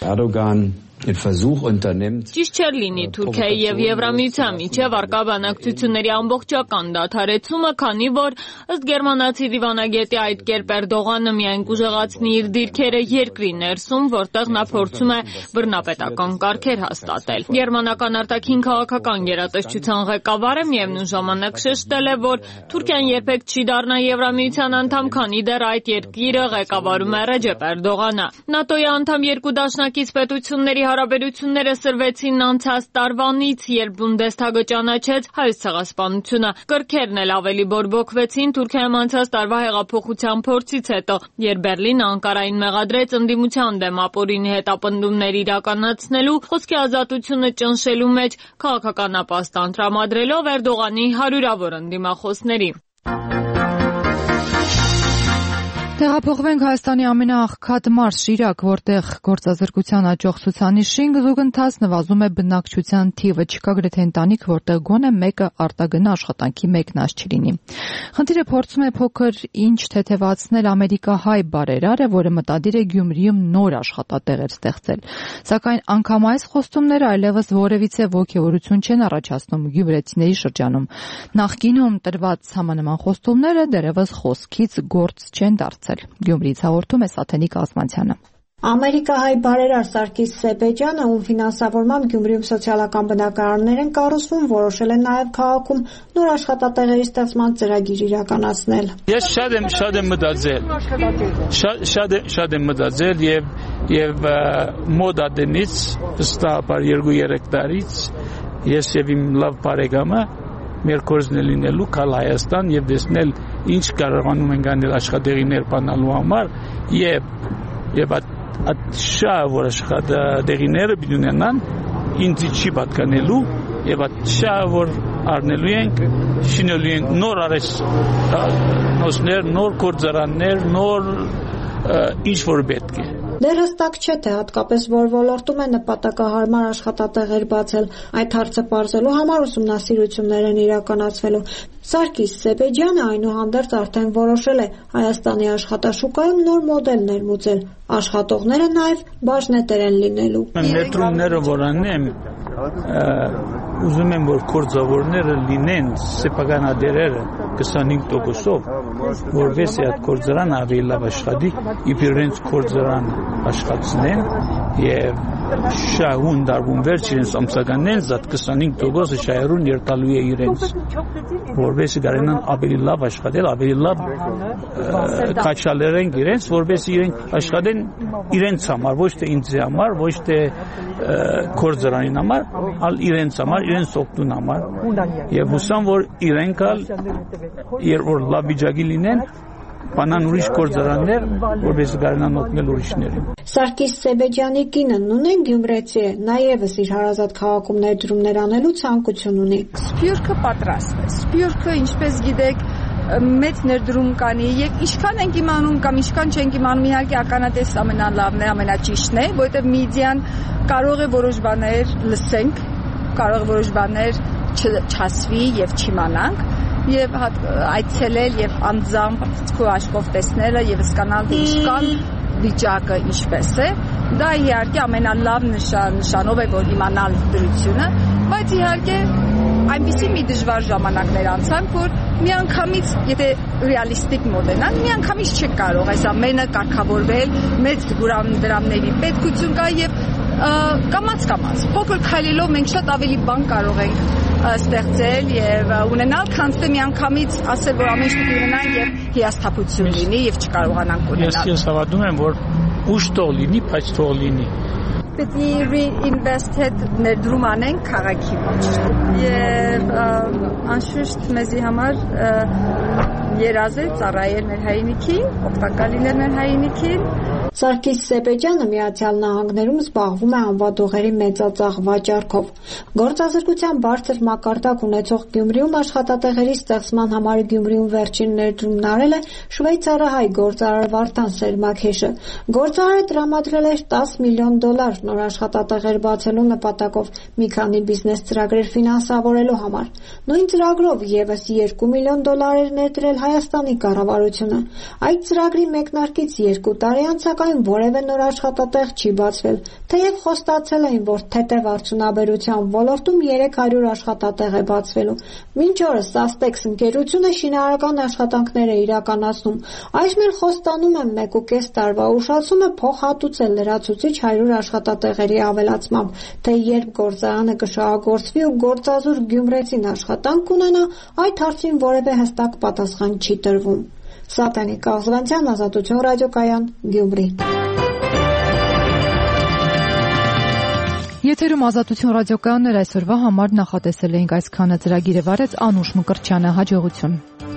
ճիշտ չէր լինի Թուրքիայի եւ Եվրամիության միջև առկա բանակցությունների ամբողջական դադարեցումը, քանի որ ըստ գերմանացի դիվանագետի այդ կերպ Էրդողանը միայն կուժեղացնի իր դիրքերը երկրի ներսում, որտեղ նա փորձում է բռնապետական կարգեր հաստատել։ Գերմանական արտաքին քաղաքական գերատեսչության ղեկավարը միևնույն ժամանակ շեշտել է, որ Թուրքիան երբեք չի դառնա Եվրամիության անդամ, քանի դեռ այդ երկիրը ղեկավարում է Ռեջեփ Էրդողանը։ ՆԱՏՕ-ի անդամ երկու դաշնակից պետությունների հարաբերությունները սրվեցին անցած տարվանից, երբ Բունդեսթագը ճանաչեց հայոց ցեղասպանությունը։ Կրքերն էլ ավելի բորբոքվեցին Թուրքիայում անցած տարվա հեղափոխության փորձից հետո, երբ Բերլինը Անկարային մեղադրեց ընդդիմության դեմ ապօրինի հետապնդումներ իրականացնելու, խոսքի ազատությունը ճնշելու մեջ քաղաքական ապաստան տրամադրելով Էրդողանի հարյուրավոր ընդդիմախոսների։ Տեղափոխվենք Հայաստանի ամենաաղքատ մարզ Շիրակ, որտեղ գործազրկության աճող ցուցանիշին զուգընթաց նվազում է բնակչության թիվը, չկա գրեթե ընտանիք, որտեղ գոնե մեկը արտագնա աշխատանքի մեկնած չլինի։ Խնդիրը փորձում է փոքր ինչ թեթևացնել ամերիկահայ բարերարը, որը մտադիր է Գյումրիում նոր աշխատատեղեր ստեղծել։ Սակայն անգամ այս խոստումները այլևս որևիցե ոգևորություն չեն առաջացնում գյումրեցիների շրջանում։ Նախկինում տրված համանման խոստումները դեռևս խոսքից գործ չեն դարձել։ Գյումրիից հաղորդում է Սաթենիկ Ազմանցյանը։ Ամերիկահայ բարերար Սարգիս Սեբեջյանը, ում ֆինանսավորմամբ Գյումրիում սոցիալական բնակարաններ են կառուցվում, որոշել է նաև քաղաքում նոր աշխատատեղերի ստեղծման ծրագիր իրականացնել։ Ես շատ եմ մտածել եւ մոդադենից ստապար 2-3 տարից ես եւ իմ լավ բարեկամը մեր կորզն է լինելու կալ Հայաստան եւ տեսնել ինչ կարողանում ենք անել աշխատեղիներ բանալու համար եւ այդ շահ աշխատեղիները բնունենան ինձ չի պատկանելու եւ այդ շահ որ առնելու ենք շինելու ենք նոր արհեստներ, նոր գործարաններ, նոր ինչ որ պետք է։ Դեռ հստակ չէ, թե հատկապես որ ոլորտում է նպատակահարմար աշխատատեղեր բացել, այդ հարցը պարզելու համար ուսումնասիրություններ են իրականացվելու։ Սարգիս Սեբեջյանը այնուհանդերձ արդեն որոշել է Հայաստանի աշխատաշուկայում նոր մոդել ներմուծել։ Աշխատողները նաև բաժնետեր են լինելու։ Ներդրումները որ անեմ, ուզում եմ որ գործավորները լինեն սեփականատերերը 25%-ով, որովհետեւ այդ գործարանը ավելի լավ աշխատի, իրենց գործարանը աշխատացնեն եւ շահուն դարվում վերջ իրենց ամսականներից այդ 25%-ը շահերուն երտալու է իրենց, որովհետեւ գարենան ավելի լավ աշխատել, ավելի լավ քաչալերեն իրենց, որովհետեւ իրենք աշխատեն իրենց համար, ոչ թե ինձ համար, ոչ թե գործարանին համար, այլ իրենց համար, իրենց օգտուն համար։ Եվ հուսամ որ իրենք երբ որ լավ վիճակի լինեն, բանան ուրիշ գործարաններ, որպես գարնան օգնել ուրիշներին։ Սարգիս Սեբեջյանի կինը Նունեն Գյումրեցի է, նա եւս իր հարազատ քաղաքում ներդրումներ անելու ցանկություն ունի։ Սփյուռքը պատրաստ է։ Սփյուռքը, ինչպես գիտեք, մեծ ներդրում կանի եւ ինչքան ենք իմանում կամ ինչքան չենք իմանում, իհարկե ականատես ամենալավն է, ամենաճիշտն է, որովհետեւ մեդիան կարող է որոշ բաներ լսենք, կարող է որոշ բաներ չասվի եւ չիմանանք եւ այցելել եւ անձամբ քո աշխով տեսնելը եւ հասկանալ թե ինչքան վիճակը ինչպես է, դա իհարկե ամենալավ նշանով է որ իմանալ դրությունը, բայց իհարկե այնպիսի մի դժվար ժամանակներ անցան, որ միանգամից, եթե ռեալիստիկ մոտենանք, միանգամից չեք կարող այս ամենը կարգավորվել, մեծ դրամների պետքություն կա եւ կամաց-կամաց, փոքր քայլելով մենք շատ ավելի բան կարող ենք ստեղծել եւ ունենալ, քան թե միանգամից ասել, որ ամեն ինչ պետք է ունենանք եւ հիասթափություն լինի եւ չկարողանանք ունենալ։ Ես հավատում եմ, որ ուշ թող լինի, բայց թող լինի։ Պետք է reinvest-ed ներդրում անենք քաղաքի մեջ եւ անշուշտ մեզի համար երազ է ծառայել մեր հայրենիքին, օգտակար լինել մեր հայրենիքին։ Սարգիս Սեբեջյանը Միացյալ Նահանգներում զբաղվում է անվադողերի մեծածախ վաճառքով։ Գործազրկության բարձր մակարդակ ունեցող Գյումրիում աշխատատեղերի ստեղծման համար Գյումրիում վերջին ներդրումն արել է շվեյցարահայ գործարար Վարդան Սերմաքեշը։ Գործարարը տրամադրել է $10 միլիոն նոր աշխատատեղեր բացելու նպատակով մի քանի բիզնես ծրագրեր ֆինանսավորելու համար։ Նույն ծրագրով եւս $2 միլիոն էր ներդրել Հայաստանի կառավարությունը։ Այդ ծրագրի մեկնարկից 2 տարի անց սակայն որևէ նոր աշխատատեղ չի բացվել, թեև խոստացել էին, որ թեթև արդյունաբերության ոլորտում 300 աշխատատեղ է բացվելու։ Մինչ օրս Sastex ընկերությունը շինարարական աշխատանքներ է իրականացնում։ Այժմ էլ խոստանում են 1.5 տարվա ուշացումը փոխհատուցել լրացուցիչ 100 աշխատատեղերի ավելացմամբ, թե երբ գործարանը կշահագործվի ու գործազուրկ գյումրեցին աշխատանք կունենա, այդ հարցին որևէ հստակ պատասխան չի տրվում։ Սատենի Կաղզվանցյան, Ազատություն ռադիոկայան, Գյումրի։ Եթերում Ազատություն ռադիոկայաններ այսօրվա համար նախատեսել էինք այսքանը, ծրագիրը վարեց Անուշ Մկրտչյանը, հաջողություն։